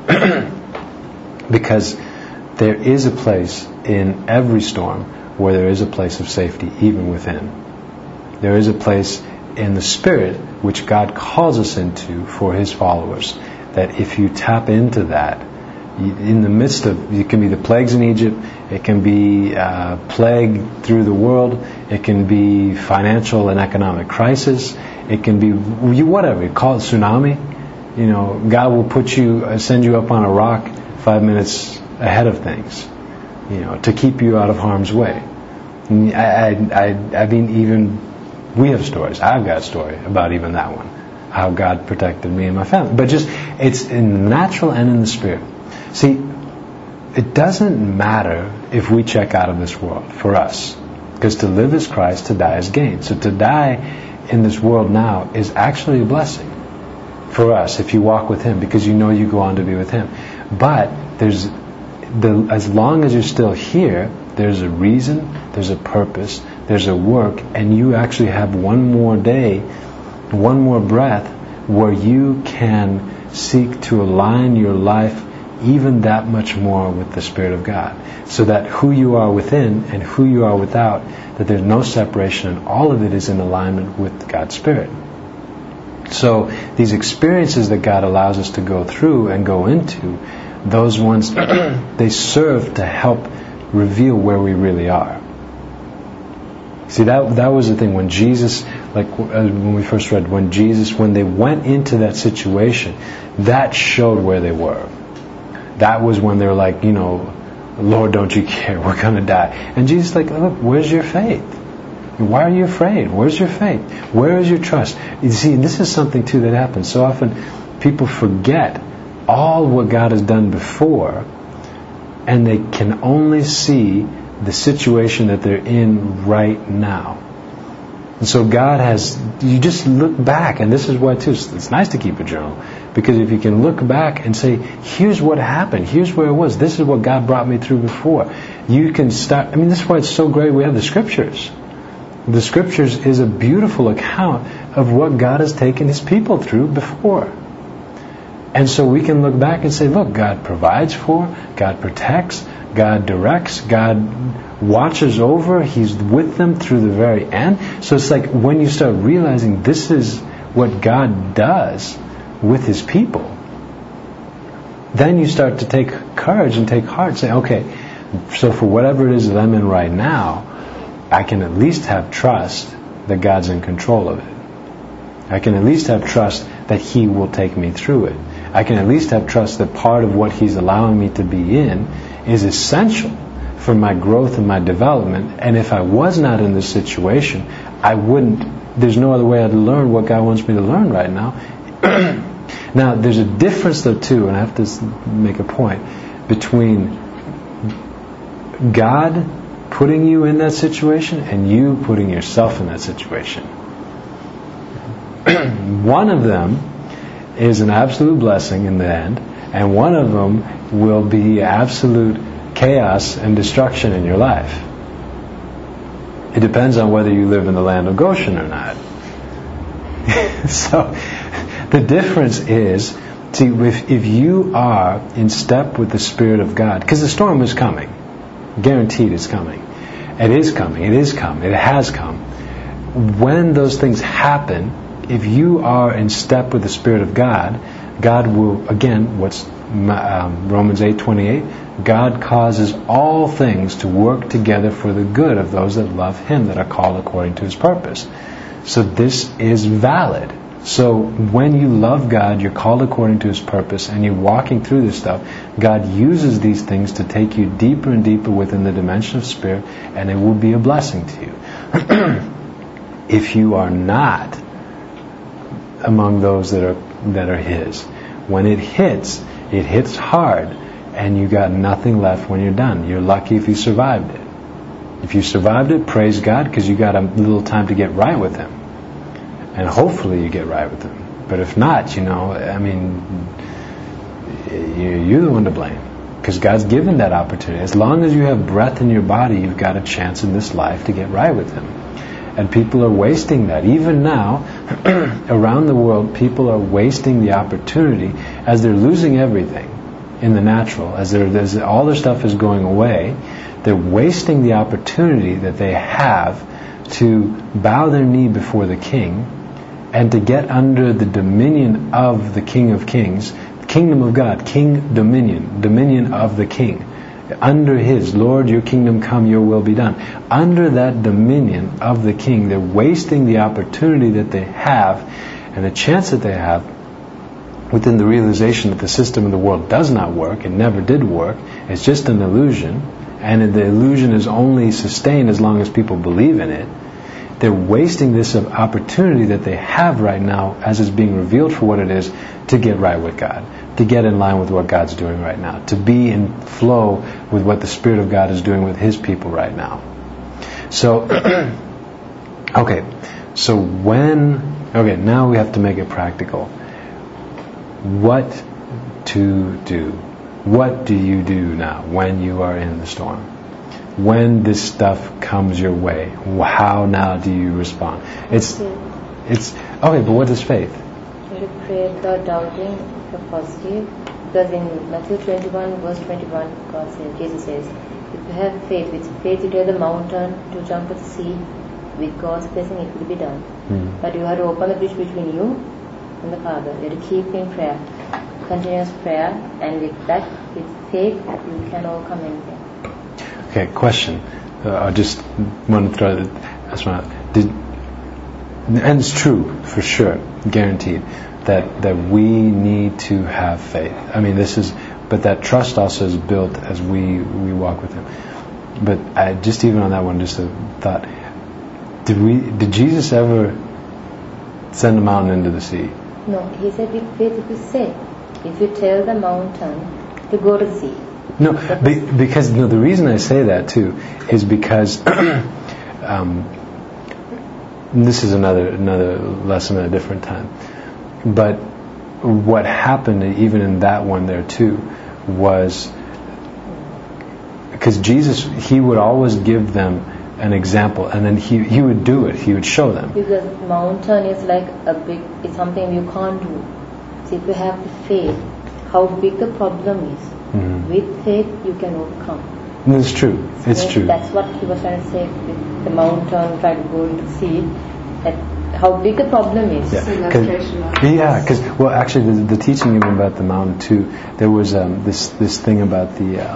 Because there is a place in every storm where there is a place of safety, even within. There is a place in the Spirit which God calls us into for His followers, that if you tap into that, in the midst of, it can be the plagues in Egypt, it can be uh, plague through the world, it can be financial and economic crisis, it can be whatever, call it tsunami. You know, God will put you, send you up on a rock five minutes ahead of things, you know, to keep you out of harm's way. I, I, I, I mean, even we have stories. I've got a story about even that one, how God protected me and my family. But just, it's in the natural and in the spirit. See, it doesn't matter if we check out of this world for us, because to live is Christ, to die is gain. So to die in this world now is actually a blessing for us if you walk with Him, because you know you go on to be with Him. But there's the, as long as you're still here, there's a reason, there's a purpose, there's a work, and you actually have one more day, one more breath where you can seek to align your life even that much more with the Spirit of God, so that who you are within and who you are without, that there's no separation, and all of it is in alignment with God's Spirit. So these experiences that God allows us to go through and go into, those ones, they serve to help reveal where we really are. See, that that was the thing when Jesus, like when we first read, when Jesus, when they went into that situation, that showed where they were. That was when they were like, you know, Lord, don't you care? We're going to die. And Jesus is like, look, where's your faith? Why are you afraid? Where's your faith? Where is your trust? You see, this is something too that happens. So often people forget all what God has done before, and they can only see the situation that they're in right now. And so God has, you just look back, and this is why too, it's nice to keep a journal, because if you can look back and say, here's what happened, here's where it was, this is what God brought me through before, you can start, I mean, this is why it's so great we have the Scriptures. The Scriptures is a beautiful account of what God has taken His people through before. And so we can look back and say, look, God provides for, God protects, God directs, God watches over, He's with them through the very end. So it's like when you start realizing this is what God does with His people, then you start to take courage and take heart and say, okay, so for whatever it is that I'm in right now, I can at least have trust that God's in control of it. I can at least have trust that He will take me through it. I can at least have trust that part of what He's allowing me to be in is essential for my growth and my development. And if I was not in this situation, I wouldn't, there's no other way I'd learn what God wants me to learn right now. Now, there's a difference though too, and I have to make a point, between God putting you in that situation and you putting yourself in that situation. One of them is an absolute blessing in the end, and one of them will be absolute chaos and destruction in your life. It depends on whether you live in the land of Goshen or not. So the difference is, see, if, if you are in step with the Spirit of God, because the storm is coming, guaranteed it's coming. It is coming, it is come, it has come. When those things happen, if you are in step with the Spirit of God, God will, again, what's um, Romans eight twenty-eight, God causes all things to work together for the good of those that love Him, that are called according to His purpose. So this is valid. So when you love God, you're called according to His purpose, and you're walking through this stuff, God uses these things to take you deeper and deeper within the dimension of Spirit, and it will be a blessing to you. If you are not among those that are that are His, when it hits, it hits hard, and you got nothing left when you're done. You're lucky if you survived it. If you survived it, praise God, because you got a little time to get right with Him, and hopefully you get right with Him. But if not, you know, I mean, you're the one to blame. Because God's given that opportunity. As long as you have breath in your body, you've got a chance in this life to get right with Him. And people are wasting that. Even now, around the world, people are wasting the opportunity as they're losing everything in the natural, as, as all their stuff is going away. They're wasting the opportunity that they have to bow their knee before the King and to get under the dominion of the King of Kings, Kingdom of God, King dominion, dominion of the King. Under His, Lord, your kingdom come, your will be done. Under that dominion of the King, they're wasting the opportunity that they have and the chance that they have within the realization that the system of the world does not work and never did work. It's just an illusion, and the illusion is only sustained as long as people believe in it. They're wasting this opportunity that they have right now as it's being revealed for what it is to get right with God, to get in line with what God's doing right now, to be in flow with what the Spirit of God is doing with His people right now. So, okay, so when, okay, now we have to make it practical. What to do? What do you do now when you are in the storm? When this stuff comes your way, how now do you respond? It's, it's okay, but what is faith? You pray without doubting, the positive. Because in Matthew twenty-one, verse twenty-one, God says, Jesus says, if you have faith, with faith you tell the mountain to jump to the sea, with God's blessing it will be done. Hmm. But you have to open the bridge between you and the Father. You have to keep in prayer, continuous prayer, and with that, with faith, you can overcome anything. Okay, question. Uh, I just want to throw that. That's one. Did, and it's true for sure, guaranteed, that that we need to have faith. I mean, this is, but that trust also is built as we we walk with Him. But I, just even on that one, just a thought. Did we? Did Jesus ever send a mountain into the sea? No, He said with faith if you say, if you tell the mountain to go to the sea. No, be, because no, the reason I say that too is because um, this is another another lesson at a different time. But what happened even in that one there too was because Jesus, He would always give them an example, and then He He would do it. He would show them. Because mountain is like a big, it's something you can't do. So if you have the faith, how big the problem is. Mm-hmm. With faith, you can overcome. It's true. It's so true. That's what He was trying to say with the mountain, try to go into the sea. That how big the problem is. Yeah, because yeah, well, actually, the, the teaching even about the mountain too. There was um, this this thing about the uh,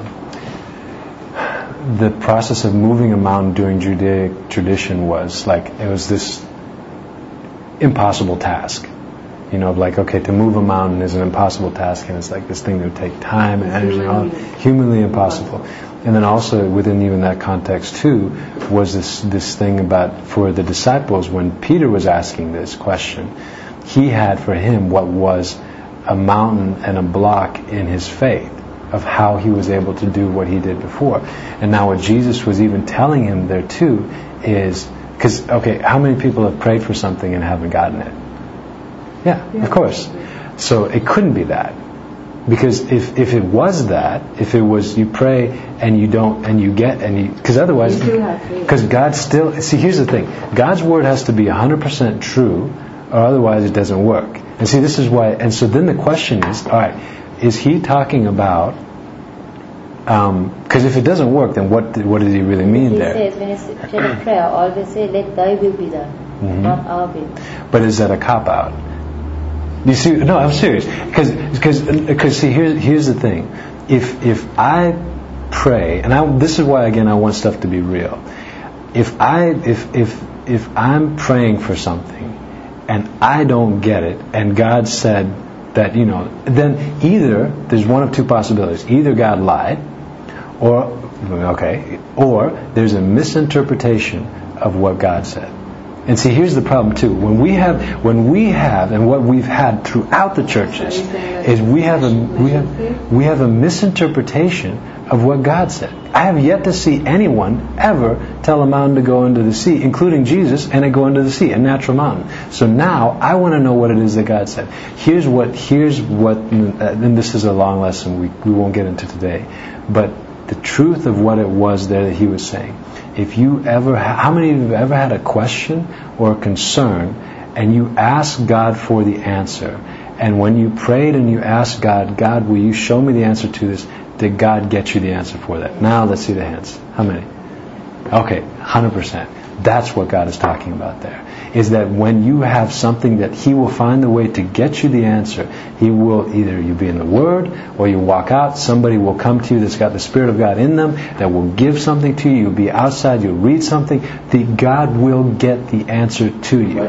the process of moving a mountain during Judaic tradition was like it was this impossible task. You know, like, okay, to move a mountain is an impossible task, and it's like this thing that would take time and energy, and all, humanly impossible. And then also within even that context too was this this thing about for the disciples when Peter was asking this question, he had for him what was a mountain and a block in his faith of how he was able to do what he did before. And now what Jesus was even telling him there too is because okay, how many people have prayed for something and haven't gotten it? Yeah, yeah, of course. So it couldn't be that. Because if, if it was that, if it was you pray and you don't, and you get, and you, because otherwise, because God still, see here's the thing, God's word has to be one hundred percent true, or otherwise it doesn't work. And see this is why, and so then the question is, alright, is He talking about, because um, if it doesn't work, then what what does He really mean he there? He says, when you say a prayer, always say, let Thy will be done, mm-hmm. not our will. But is that a cop-out? You see, no, I'm serious. Because, because, because, see, here's here's the thing. If if I pray, and I, this is why again I want stuff to be real. If I if if if I'm praying for something, and I don't get it, and God said that you know, then either there's one of two possibilities: either God lied, or okay, or there's a misinterpretation of what God said. And see, here's the problem too. When we have, when we have, and what we've had throughout the churches is we have a we have we have a misinterpretation of what God said. I have yet to see anyone ever tell a mountain to go into the sea, including Jesus, and it go into the sea, a natural mountain. So now I want to know what it is that God said. Here's what, here's what, and this is a long lesson we, we won't get into today, but the truth of what it was there that he was saying. If you ever, how many of you have ever had a question or a concern, and you asked God for the answer, and when you prayed and you asked God, God, will you show me the answer to this? Did God get you the answer for that? Now let's see the hands. How many? Okay, one hundred percent. That's what God is talking about there. Is that when you have something that He will find the way to get you the answer. He will, either you be in the Word or you walk out, somebody will come to you that's got the Spirit of God in them that will give something to you. You'll be outside, you'll read something. The God will get the answer to you.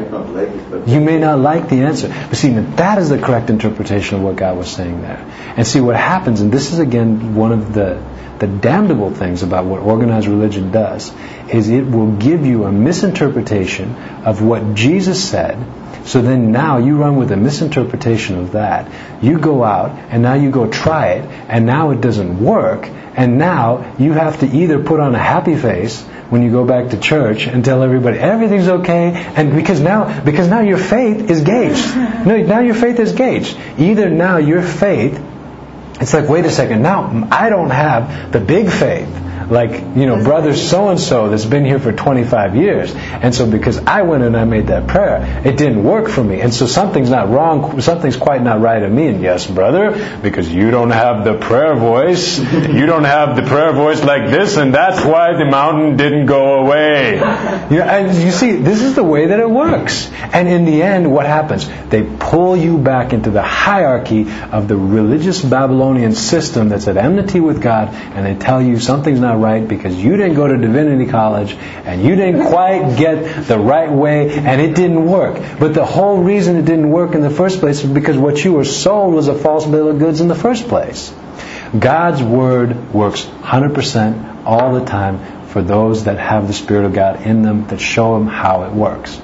You may not like the answer. But see, that is the correct interpretation of what God was saying there. And see what happens, and this is again one of the The damnable things about what organized religion does is it will give you a misinterpretation of what Jesus said. So then now you run with a misinterpretation of that. You go out and now you go try it, and now it doesn't work, and now you have to either put on a happy face when you go back to church and tell everybody everything's okay, and because now because now your faith is gauged. No, now your faith is gauged. Either now your faith, it's like, wait a second, now I don't have the big faith like, you know, brother so-and-so that's been here for twenty-five years. And so because I went and I made that prayer, it didn't work for me. And so something's not wrong, something's quite not right in me. And yes, brother, because you don't have the prayer voice, you don't have the prayer voice like this, and that's why the mountain didn't go away. You know, and you see, this is the way that it works. And in the end, what happens? They pull you back into the hierarchy of the religious Babylonian system that's at enmity with God, and they tell you something's not right because you didn't go to divinity college and you didn't quite get the right way and it didn't work. But the whole reason it didn't work in the first place is because what you were sold was a false bill of goods in the first place. God's Word works one hundred percent all the time for those that have the Spirit of God in them, that show them how it works.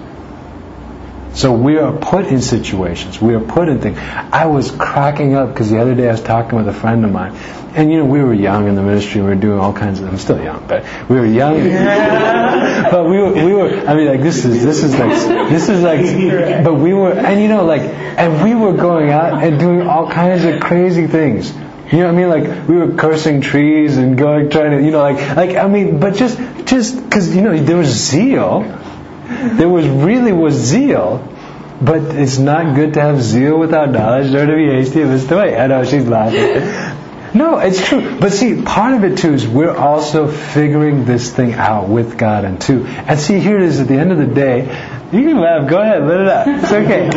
So we are put in situations. We are put in things. I was cracking up because the other day I was talking with a friend of mine. And you know, we were young in the ministry. We were doing all kinds of. I'm still young, but we were young. But we were, we were. I mean, like this is this is like this is like. But we were, and you know, like, and we were going out and doing all kinds of crazy things. You know what I mean? Like we were cursing trees and going trying to, you know, like like I mean, but just just because you know there was zeal. There was really was zeal, but it's not good to have zeal without knowledge, nor to be hasty of his way. I know she's laughing. No, it's true. But see, part of it too is we're also figuring this thing out with God and too. And see, here it is at the end of the day. You can laugh. Go ahead. Let it out. It's okay.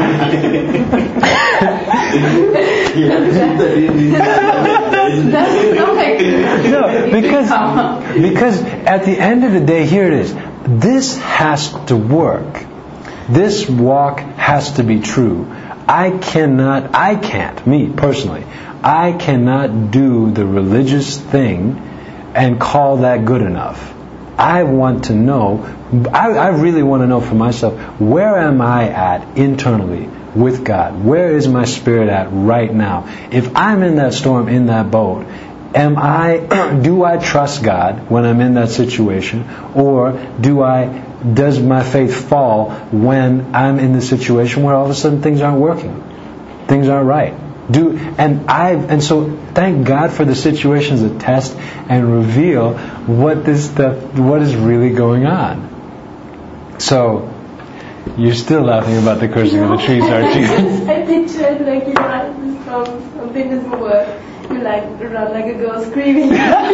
No, because because at the end of the day, here it is. This has to work. This walk has to be true. I cannot, I can't, me personally, I cannot do the religious thing and call that good enough. I want to know, I, I really want to know for myself, where am I at internally with God? Where is my spirit at right now? If I'm in that storm, in that boat, am I, do I trust God when I'm in that situation? Or do I, does my faith fall when I'm in the situation where all of a sudden things aren't working? Things aren't right. Do and I and so thank God for the situations that test and reveal what this stuff, what is really going on. So you're still laughing about the cursing of the trees, aren't you? I pictured like you know from something doesn't work. You like run like a girl screaming.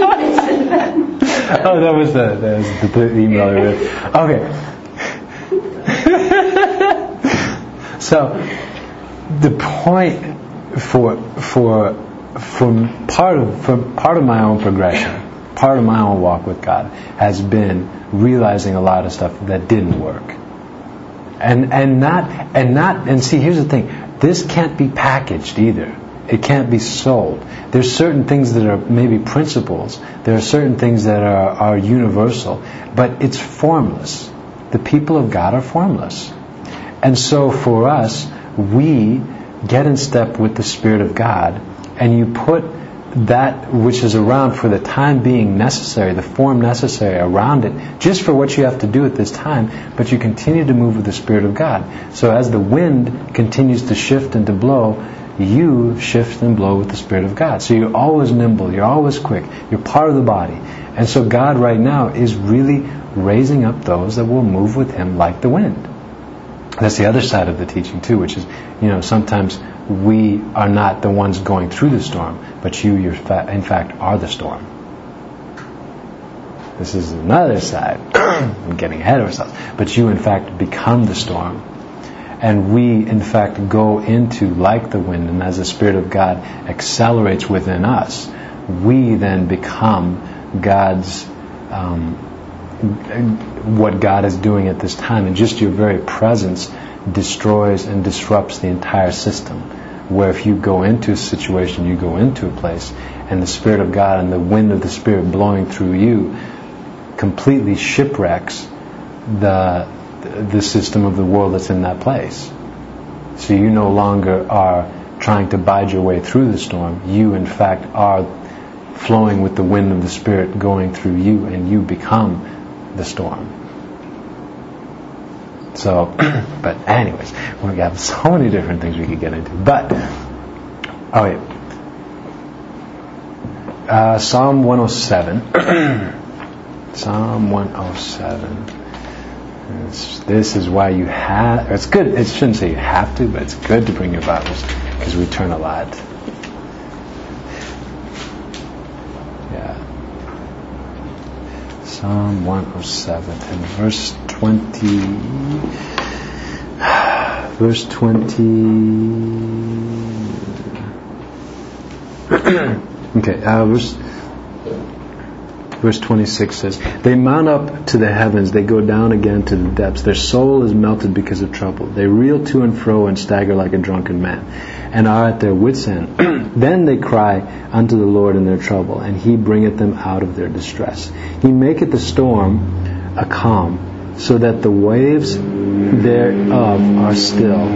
Oh, that was the that was the email. Okay. So the point for for for part of for part of my own progression, part of my own walk with God has been realizing a lot of stuff that didn't work. And and not and not and see, here's the thing. This can't be packaged either. It can't be sold. There's certain things that are maybe principles. There are certain things that are, are universal. But it's formless. The people of God are formless. And so for us, we get in step with the Spirit of God, and you put that which is around for the time being necessary, the form necessary around it, just for what you have to do at this time, but you continue to move with the Spirit of God. So as the wind continues to shift and to blow, you shift and blow with the Spirit of God. So you're always nimble, you're always quick, you're part of the body. And so God right now is really raising up those that will move with Him like the wind. That's the other side of the teaching too, which is, you know, sometimes we are not the ones going through the storm, but you, you're fa- in fact, are the storm. This is another side. I'm getting ahead of ourselves. But you, in fact, become the storm. And we, in fact, go into like the wind, and as the Spirit of God accelerates within us, we then become God's, um, what God is doing at this time. And just your very presence destroys and disrupts the entire system. Where if you go into a situation, you go into a place, and the Spirit of God and the wind of the Spirit blowing through you completely shipwrecks the the system of the world that's in that place. So you no longer are trying to bide your way through the storm. You, in fact, are flowing with the wind of the Spirit going through you, and you become the storm. So, but anyways, we have so many different things we could get into. But, oh wait, uh, Psalm one oh seven. Psalm one oh seven. It's, this is why you have. It's good. It shouldn't say you have to, but it's good to bring your Bibles because we turn a lot. Yeah. Psalm one oh seven and verse twenty. Verse twenty. okay, uh, verse. Verse twenty-six says, "They mount up to the heavens, they go down again to the depths. Their soul is melted because of trouble. They reel to and fro and stagger like a drunken man, and are at their wits' end. Then they cry unto the Lord in their trouble, and He bringeth them out of their distress. He maketh the storm a calm, so that the waves thereof are still.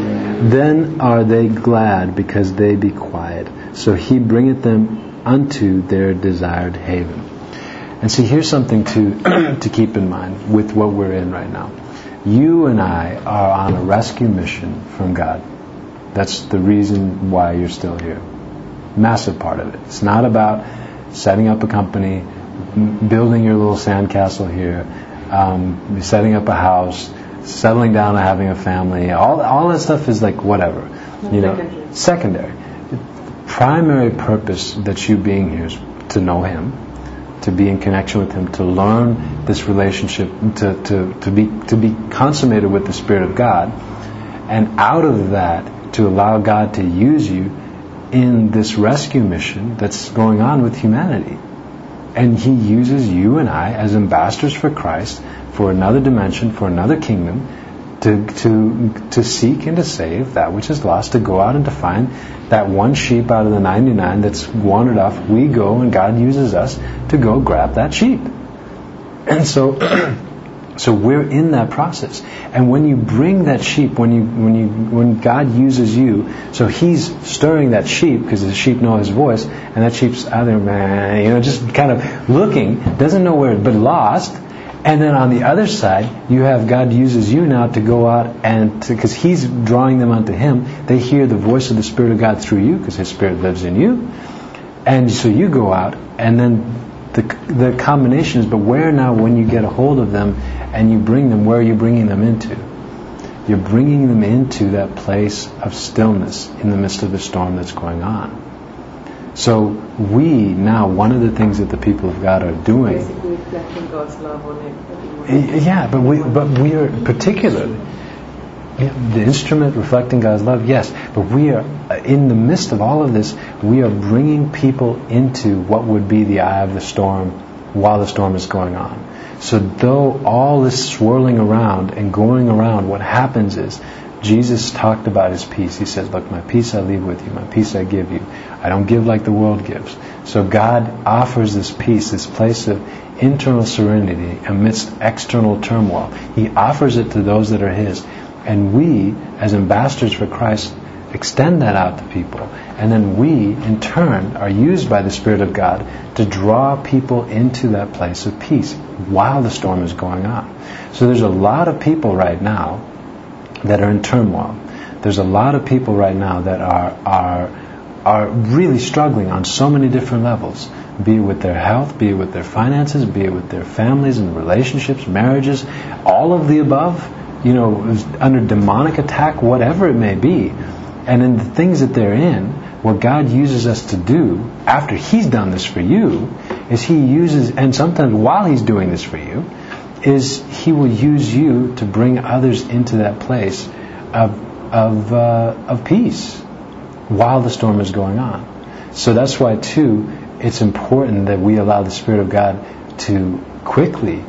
Then are they glad because they be quiet. So He bringeth them unto their desired haven." And see, here's something to to keep in mind with what we're in right now. You and I are on a rescue mission from God. That's the reason why you're still here. Massive part of it. It's not about setting up a company, building your little sandcastle here, um, setting up a house, settling down and having a family. All all that stuff is like whatever. You know, secondary. The primary purpose that you being here is to know Him, to be in connection with Him, to learn this relationship, to, to, to be to be consummated with the Spirit of God, and out of that to allow God to use you in this rescue mission that's going on with humanity. And He uses you and I as ambassadors for Christ, for another dimension, for another kingdom, to to to seek and to save that which is lost, to go out and to find that one sheep out of the ninety-nine that's wandered off. We go, and God uses us to go grab that sheep. And so so we're in that process. And when you bring that sheep, when you when you when God uses you, so He's stirring that sheep because the sheep know His voice, and that sheep's out there, man, you know, just kind of looking, doesn't know where, but lost. And then on the other side, you have God uses you now to go out and because He's drawing them unto Him. They hear the voice of the Spirit of God through you because His Spirit lives in you. And so you go out, and then the the combination is, but where now when you get a hold of them and you bring them, where are you bringing them into? You're bringing them into that place of stillness in the midst of the storm that's going on. So we now, one of the things that the people of God are doing, basically reflecting God's love on it. yeah, but we but we are particularly the instrument reflecting God's love, yes, but we are in the midst of all of this. We are bringing people into what would be the eye of the storm while the storm is going on. So though all this swirling around and going around, what happens is Jesus talked about His peace. He says, look, my peace I leave with you, my peace I give you. I don't give like the world gives. So God offers this peace, this place of internal serenity amidst external turmoil. He offers it to those that are His. And we, as ambassadors for Christ, extend that out to people. And then we, in turn, are used by the Spirit of God to draw people into that place of peace while the storm is going on. So there's a lot of people right now that are in turmoil. There's a lot of people right now that are are are really struggling on so many different levels, be it with their health, be it with their finances, be it with their families and relationships, marriages, all of the above, you know, under demonic attack, whatever it may be. And in the things that they're in, what God uses us to do after He's done this for you is He uses, and sometimes while He's doing this for you, is He will use you to bring others into that place of of uh, of peace while the storm is going on. So that's why too it's important that we allow the Spirit of God to quickly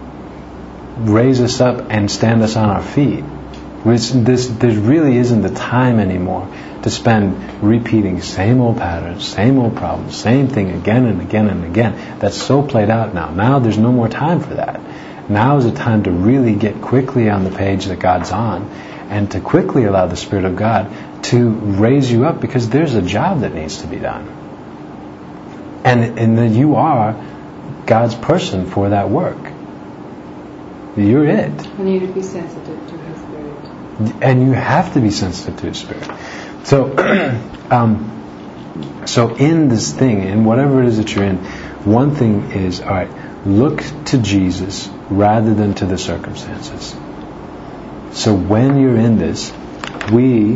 raise us up and stand us on our feet. Which this there really isn't the time anymore to spend repeating same old patterns, same old problems, same thing again and again and again. That's so played out now. Now there's no more time for that. Now is the time to really get quickly on the page that God's on, and to quickly allow the Spirit of God to raise you up, because there's a job that needs to be done. And and that you are God's person for that work. You're it. We need to be sensitive to His Spirit. And you have to be sensitive to His Spirit. So, um, so in this thing, in whatever it is that you're in, one thing is, all right, look to Jesus rather than to the circumstances. So when you're in this, we,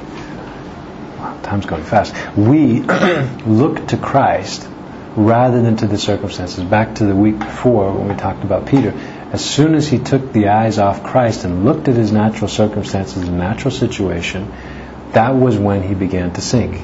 wow, time's going fast, we look to Christ rather than to the circumstances. Back to the week before when we talked about Peter, as soon as he took the eyes off Christ and looked at his natural circumstances and natural situation, that was when he began to sink.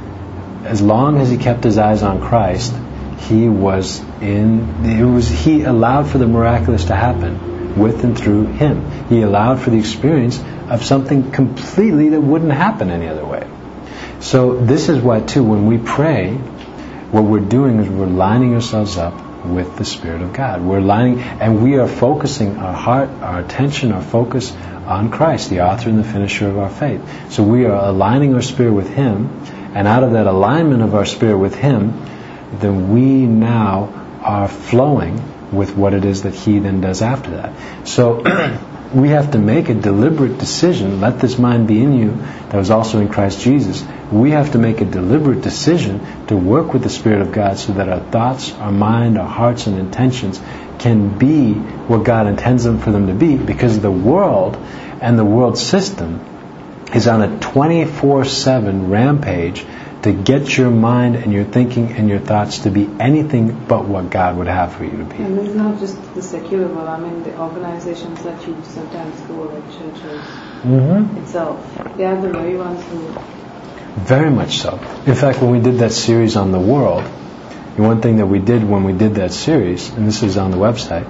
As long as he kept his eyes on Christ, he was in, it was, he allowed for the miraculous to happen with and through him. He allowed for the experience of something completely that wouldn't happen any other way. So this is why too, when we pray, what we're doing is we're lining ourselves up with the Spirit of God. We're lining, and we are focusing our heart, our attention, our focus on Christ, the author and the finisher of our faith. So we are aligning our spirit with Him, and out of that alignment of our spirit with Him, then we now are flowing with what it is that He then does after that. So we have to make a deliberate decision. Let this mind be in you that was also in Christ Jesus. We have to make a deliberate decision to work with the Spirit of God so that our thoughts, our mind, our hearts and intentions can be what God intends them for them to be, because the world and the world system is on a twenty-four seven rampage to get your mind and your thinking and your thoughts to be anything but what God would have for you to be. And it's not just the secular world, I mean the organizations that you sometimes go, like churches Mm-hmm. itself, they are the very ones who... Very much so. In fact, when we did that series on the world, the one thing that we did when we did that series, and this is on the website,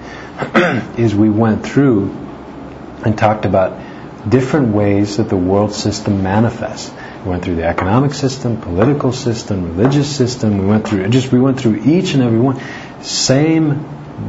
is we went through and talked about different ways that the world system manifests. We went through the economic system, political system, religious system. We went through just we went through each and every one. Same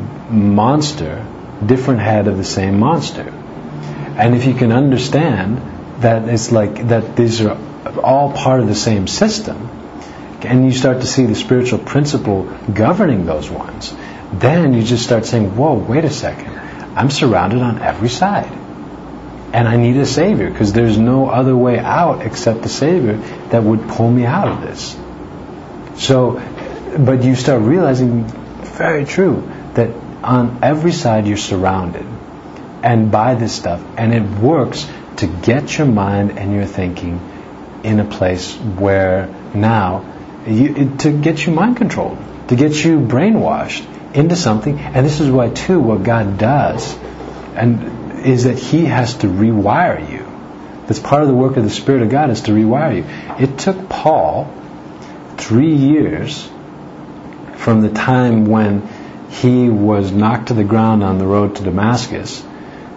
monster, different head of the same monster. And if you can understand that it's like that these are all part of the same system, and you start to see the spiritual principle governing those ones, then you just start saying, whoa, wait a second, I'm surrounded on every side. And I need a Savior, because there's no other way out except the Savior that would pull me out of this. So, but you start realizing, very true, that on every side you're surrounded and by this stuff, and it works to get your mind and your thinking in a place where now, you, it, to get your mind controlled, to get you brainwashed into something. And this is why too, what God does, and is that He has to rewire you. That's part of the work of the Spirit of God, is to rewire you. It took Paul three years from the time when he was knocked to the ground on the road to Damascus,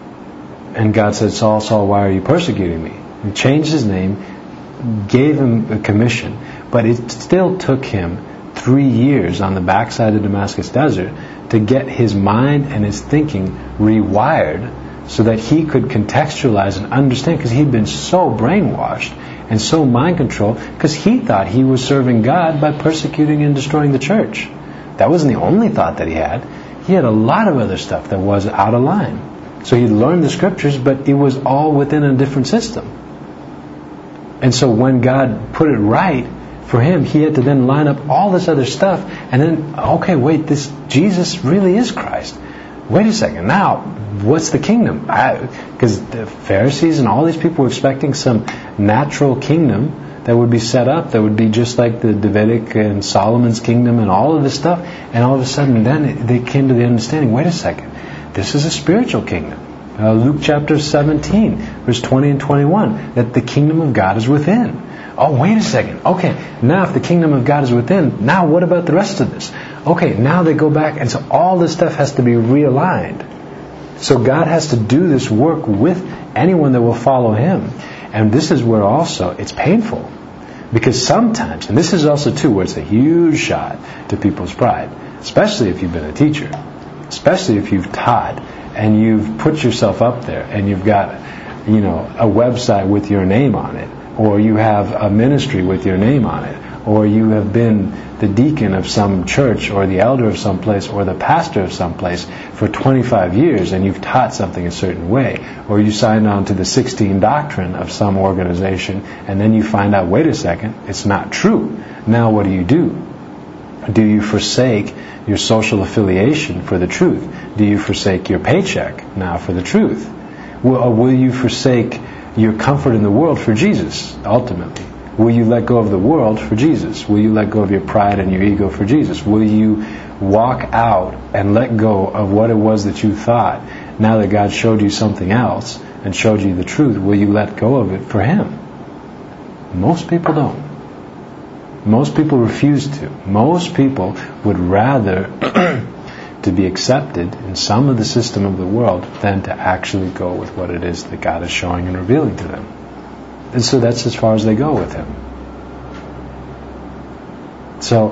and God said, Saul, Saul, why are you persecuting me? He changed his name, gave him a commission, but it still took him three years on the backside of Damascus desert to get his mind and his thinking rewired so that he could contextualize and understand, because he'd been so brainwashed and so mind control, because he thought he was serving God by persecuting and destroying the church. That wasn't the only thought that he had. He had a lot of other stuff that was out of line. So he learned the scriptures, but it was all within a different system. And so when God put it right for him, he had to then line up all this other stuff, and then, okay, wait, this Jesus really is Christ. Wait a second, now, what's the kingdom? Because the Pharisees and all these people were expecting some natural kingdom that would be set up, that would be just like the Davidic and Solomon's kingdom and all of this stuff. And all of a sudden, then it, they came to the understanding, wait a second, this is a spiritual kingdom. Uh, Luke chapter seventeen, verse twenty and twenty-one, that the kingdom of God is within. Oh, wait a second. Okay, now if the kingdom of God is within, now what about the rest of this? Okay, now they go back, and so all this stuff has to be realigned. So God has to do this work with anyone that will follow Him. And this is where also it's painful. Because sometimes, and this is also too where it's a huge shot to people's pride, especially if you've been a teacher, especially if you've taught, and you've put yourself up there, and you've got, you know, a website with your name on it, or you have a ministry with your name on it, or you have been the deacon of some church, or the elder of some place, or the pastor of some place for twenty-five years, and you've taught something a certain way, or you signed on to the sixteen doctrine of some organization, and then you find out, wait a second, it's not true. Now what do you do? Do you forsake your social affiliation for the truth? Do you forsake your paycheck now for the truth? Will, or will you forsake your comfort in the world for Jesus, ultimately? Will you let go of the world for Jesus? Will you let go of your pride and your ego for Jesus? Will you walk out and let go of what it was that you thought, now that God showed you something else and showed you the truth? Will you let go of it for Him? Most people don't. Most people refuse to. Most people would rather to be accepted in some of the system of the world than to actually go with what it is that God is showing and revealing to them. And so that's as far as they go with Him. So,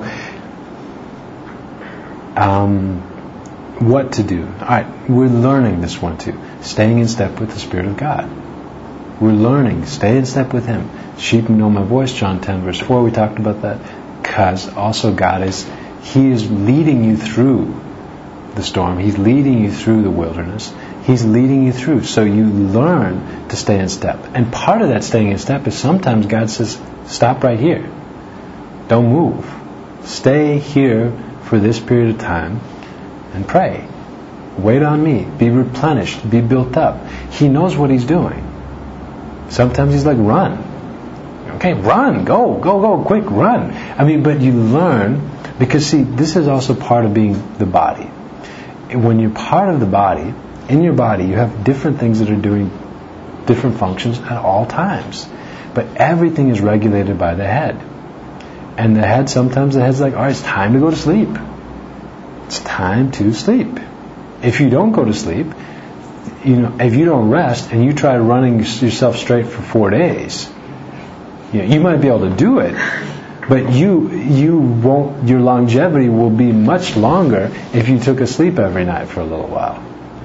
um, what to do? Alright, we're learning this one too. Staying in step with the Spirit of God. We're learning, stay in step with Him. Sheep know my voice, John ten verse four, we talked about that. Because also God is, He is leading you through the storm. He's leading you through the wilderness. He's leading you through. So you learn to stay in step. And part of that staying in step is sometimes God says, stop right here. Don't move. Stay here for this period of time and pray. Wait on me. Be replenished. Be built up. He knows what He's doing. Sometimes He's like, run. Okay, run. Go. Go, go. Quick, run. I mean, but you learn, because see, this is also part of being the body. When you're part of the body, in your body, you have different things that are doing different functions at all times. But everything is regulated by the head. And the head, sometimes the head's like, all right, it's time to go to sleep. It's time to sleep. If you don't go to sleep, you know, if you don't rest and you try running yourself straight for four days, you know, you might be able to do it, but you you won't. Your longevity will be much longer if you took a sleep every night for a little while.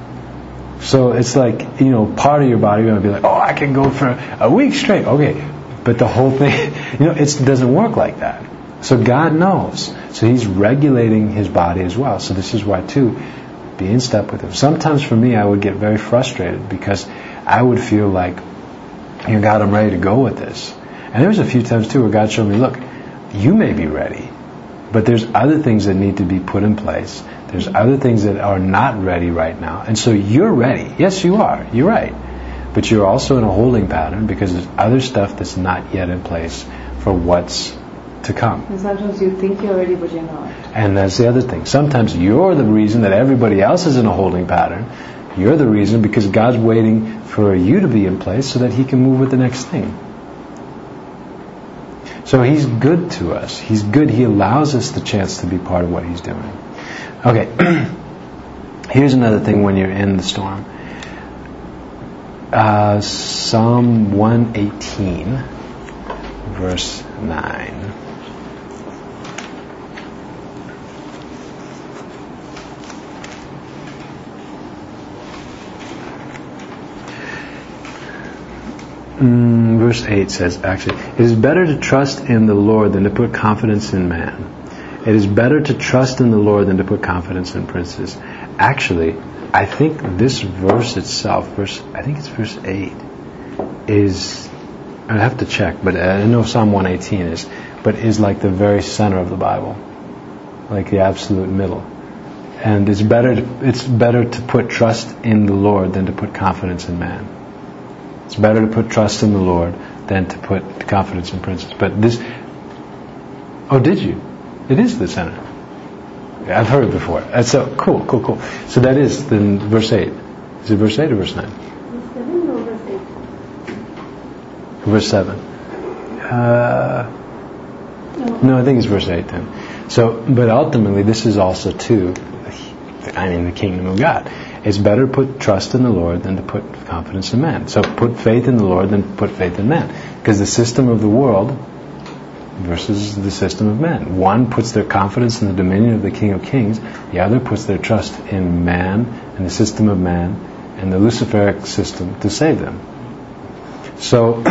So it's like, you know, part of your body might be like, oh, I can go for a week straight. Okay, but the whole thing, you know, it doesn't work like that. So God knows. So He's regulating His body as well. So this is why, too, be in step with Him. Sometimes for me, I would get very frustrated because I would feel like, you know, God, I'm ready to go with this. And there was a few times, too, where God showed me, look, you may be ready, but there's other things that need to be put in place. There's other things that are not ready right now. And so you're ready. Yes, you are. You're right. But you're also in a holding pattern because there's other stuff that's not yet in place for what's to come. And sometimes you think you're ready, but you're not. And that's the other thing. Sometimes you're the reason that everybody else is in a holding pattern. You're the reason because God's waiting for you to be in place so that He can move with the next thing. So He's good to us. He's good. He allows us the chance to be part of what He's doing. Okay. Here's another thing when you're in the storm. Uh, Psalm one eighteen, verse nine. mm, verse eight says, actually, it is better to trust in the Lord than to put confidence in man. It is better to trust in the Lord than to put confidence in princes. Actually, I think this verse itself, verse I think it's verse eight, is, I have to check, but I know Psalm one eighteen is, but is like the very center of the Bible, like the absolute middle. And it's better to, it's better to put trust in the Lord than to put confidence in man. It's better to put trust in the Lord than to put confidence in princes. But this, oh, did you? It is the center. Yeah, I've heard it before. That's so cool, cool, cool. So that is then verse eight. Is it verse eight or verse nine? Seven or verse eight? Verse seven. Uh, no, I think it's verse eight then. So, but ultimately, this is also too, I mean, the kingdom of God. It's better to put trust in the Lord than to put confidence in man. So put faith in the Lord than to put faith in man. Because the system of the world versus the system of man. One puts their confidence in the dominion of the King of Kings. The other puts their trust in man and the system of man and the Luciferic system to save them. So,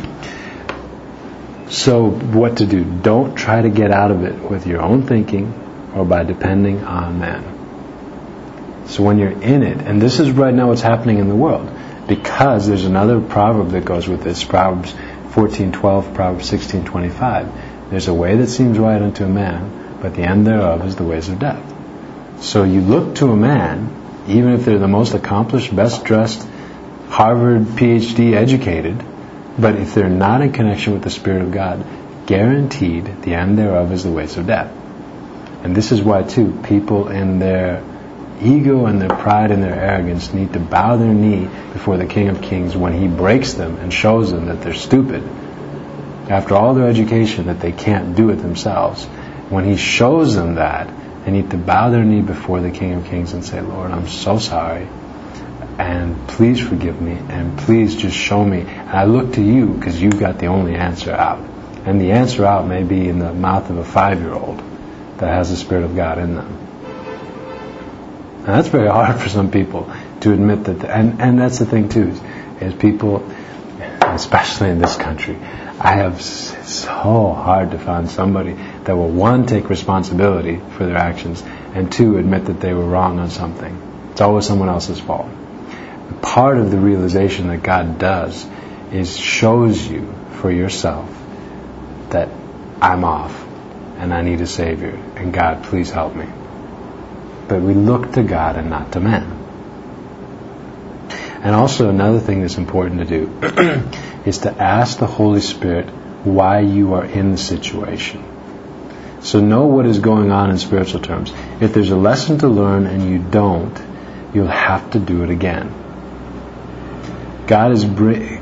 so what to do? Don't try to get out of it with your own thinking or by depending on man. So when you're in it, and this is right now what's happening in the world, because there's another proverb that goes with this, Proverbs fourteen twelve, Proverbs sixteen twenty-five. There's a way that seems right unto a man, but the end thereof is the ways of death. So you look to a man, even if they're the most accomplished, best dressed, Harvard P H D educated, but if they're not in connection with the Spirit of God, guaranteed the end thereof is the ways of death. And this is why too, people in their ego and their pride and their arrogance need to bow their knee before the King of Kings when He breaks them and shows them that they're stupid. After all their education, that they can't do it themselves. When He shows them that, they need to bow their knee before the King of Kings and say, Lord, I'm so sorry, and please forgive me, and please just show me. And I look to You because You've got the only answer out. And the answer out may be in the mouth of a five-year-old that has the Spirit of God in them. And that's very hard for some people to admit that. And, and that's the thing too, is, is people, especially in this country, I have it's so hard to find somebody that will, one, take responsibility for their actions, and two, admit that they were wrong on something. It's always someone else's fault. Part of the realization that God does is shows you for yourself that I'm off and I need a Savior, and God, please help me. But we look to God and not to man. And also another thing that's important to do is to ask the Holy Spirit why you are in the situation. So know what is going on in spiritual terms. If there's a lesson to learn and you don't, you'll have to do it again. God is bring.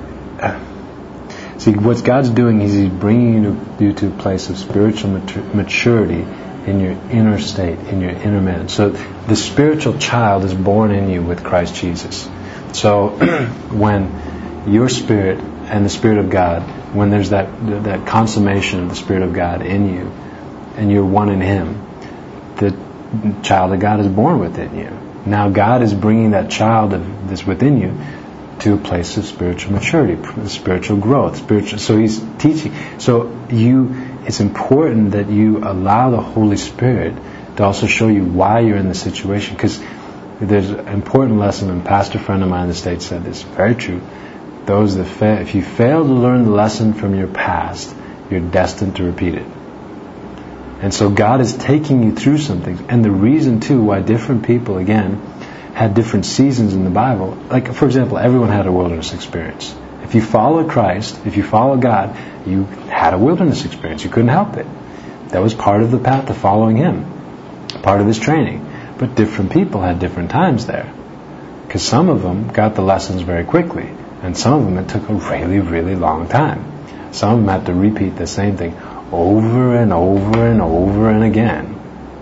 See, what God's doing is He's bringing you to, you to a place of spiritual matur- maturity in your inner state, in your inner man. So the spiritual child is born in you with Christ Jesus. So when your spirit and the Spirit of God, when there's that that consummation of the Spirit of God in you, and you're one in Him, the child of God is born within you. Now God is bringing that child of that's within you to a place of spiritual maturity, spiritual growth, spiritual. So He's teaching. So you. It's important that you allow the Holy Spirit to also show you why you're in the situation. Because there's an important lesson, and a pastor friend of mine in the States said this, very true. Those that fail, if you fail to learn the lesson from your past, you're destined to repeat it. And so God is taking you through something. And the reason too why different people, again, had different seasons in the Bible. Like, for example, everyone had a wilderness experience. If you follow Christ, if you follow God, you had a wilderness experience. You couldn't help it. That was part of the path of following Him, part of His training. But different people had different times there. Because some of them got the lessons very quickly, and some of them it took a really, really long time. Some of them had to repeat the same thing over and over and over and again.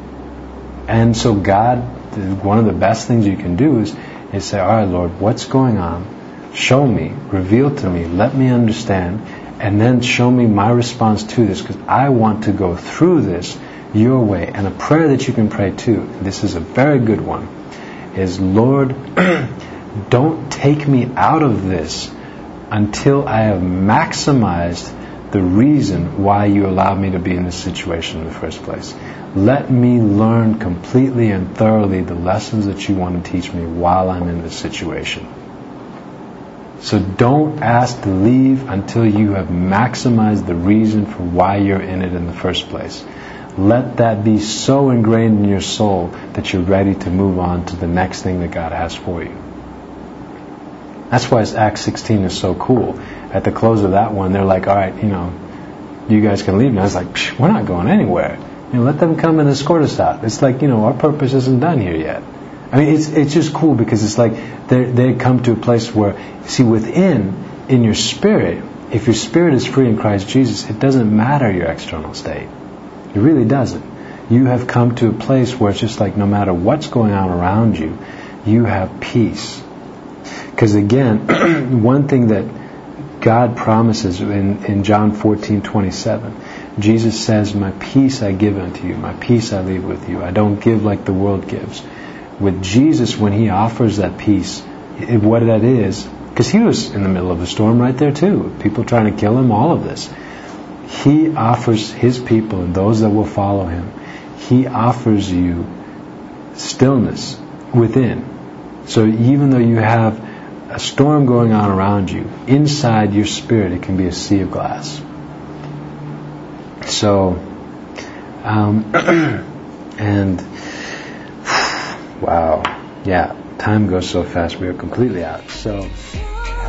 And so God, one of the best things you can do is, is say, all right, Lord, what's going on? Show me, reveal to me, let me understand, and then show me my response to this, because I want to go through this your way. And a prayer that you can pray too, this is a very good one, is, Lord, don't take me out of this until I have maximized the reason why you allowed me to be in this situation in the first place. Let me learn completely and thoroughly the lessons that you want to teach me while I'm in this situation. So don't ask to leave until you have maximized the reason for why you're in it in the first place. Let that be so ingrained in your soul that you're ready to move on to the next thing that God has for you. That's why Acts sixteen is so cool. At the close of that one, they're like, all right, you know, you guys can leave. And I was like, Psh, we're not going anywhere. You know, let them come and escort us out. It's like, you know, our purpose isn't done here yet. I mean, it's it's just cool because it's like they they come to a place where, see, within, in your spirit, if your spirit is free in Christ Jesus, it doesn't matter your external state. It really doesn't. You have come to a place where it's just like no matter what's going on around you, you have peace. Because again, one thing that God promises in, in John fourteen twenty-seven, Jesus says, my peace I give unto you, my peace I leave with you. I don't give like the world gives. With Jesus, when He offers that peace, it, what that is, because He was in the middle of a storm right there too, people trying to kill Him, all of this. He offers His people and those that will follow Him, He offers you stillness within. So even though you have a storm going on around you, inside your spirit it can be a sea of glass. So, um, and wow, yeah, time goes so fast. We are completely out. So.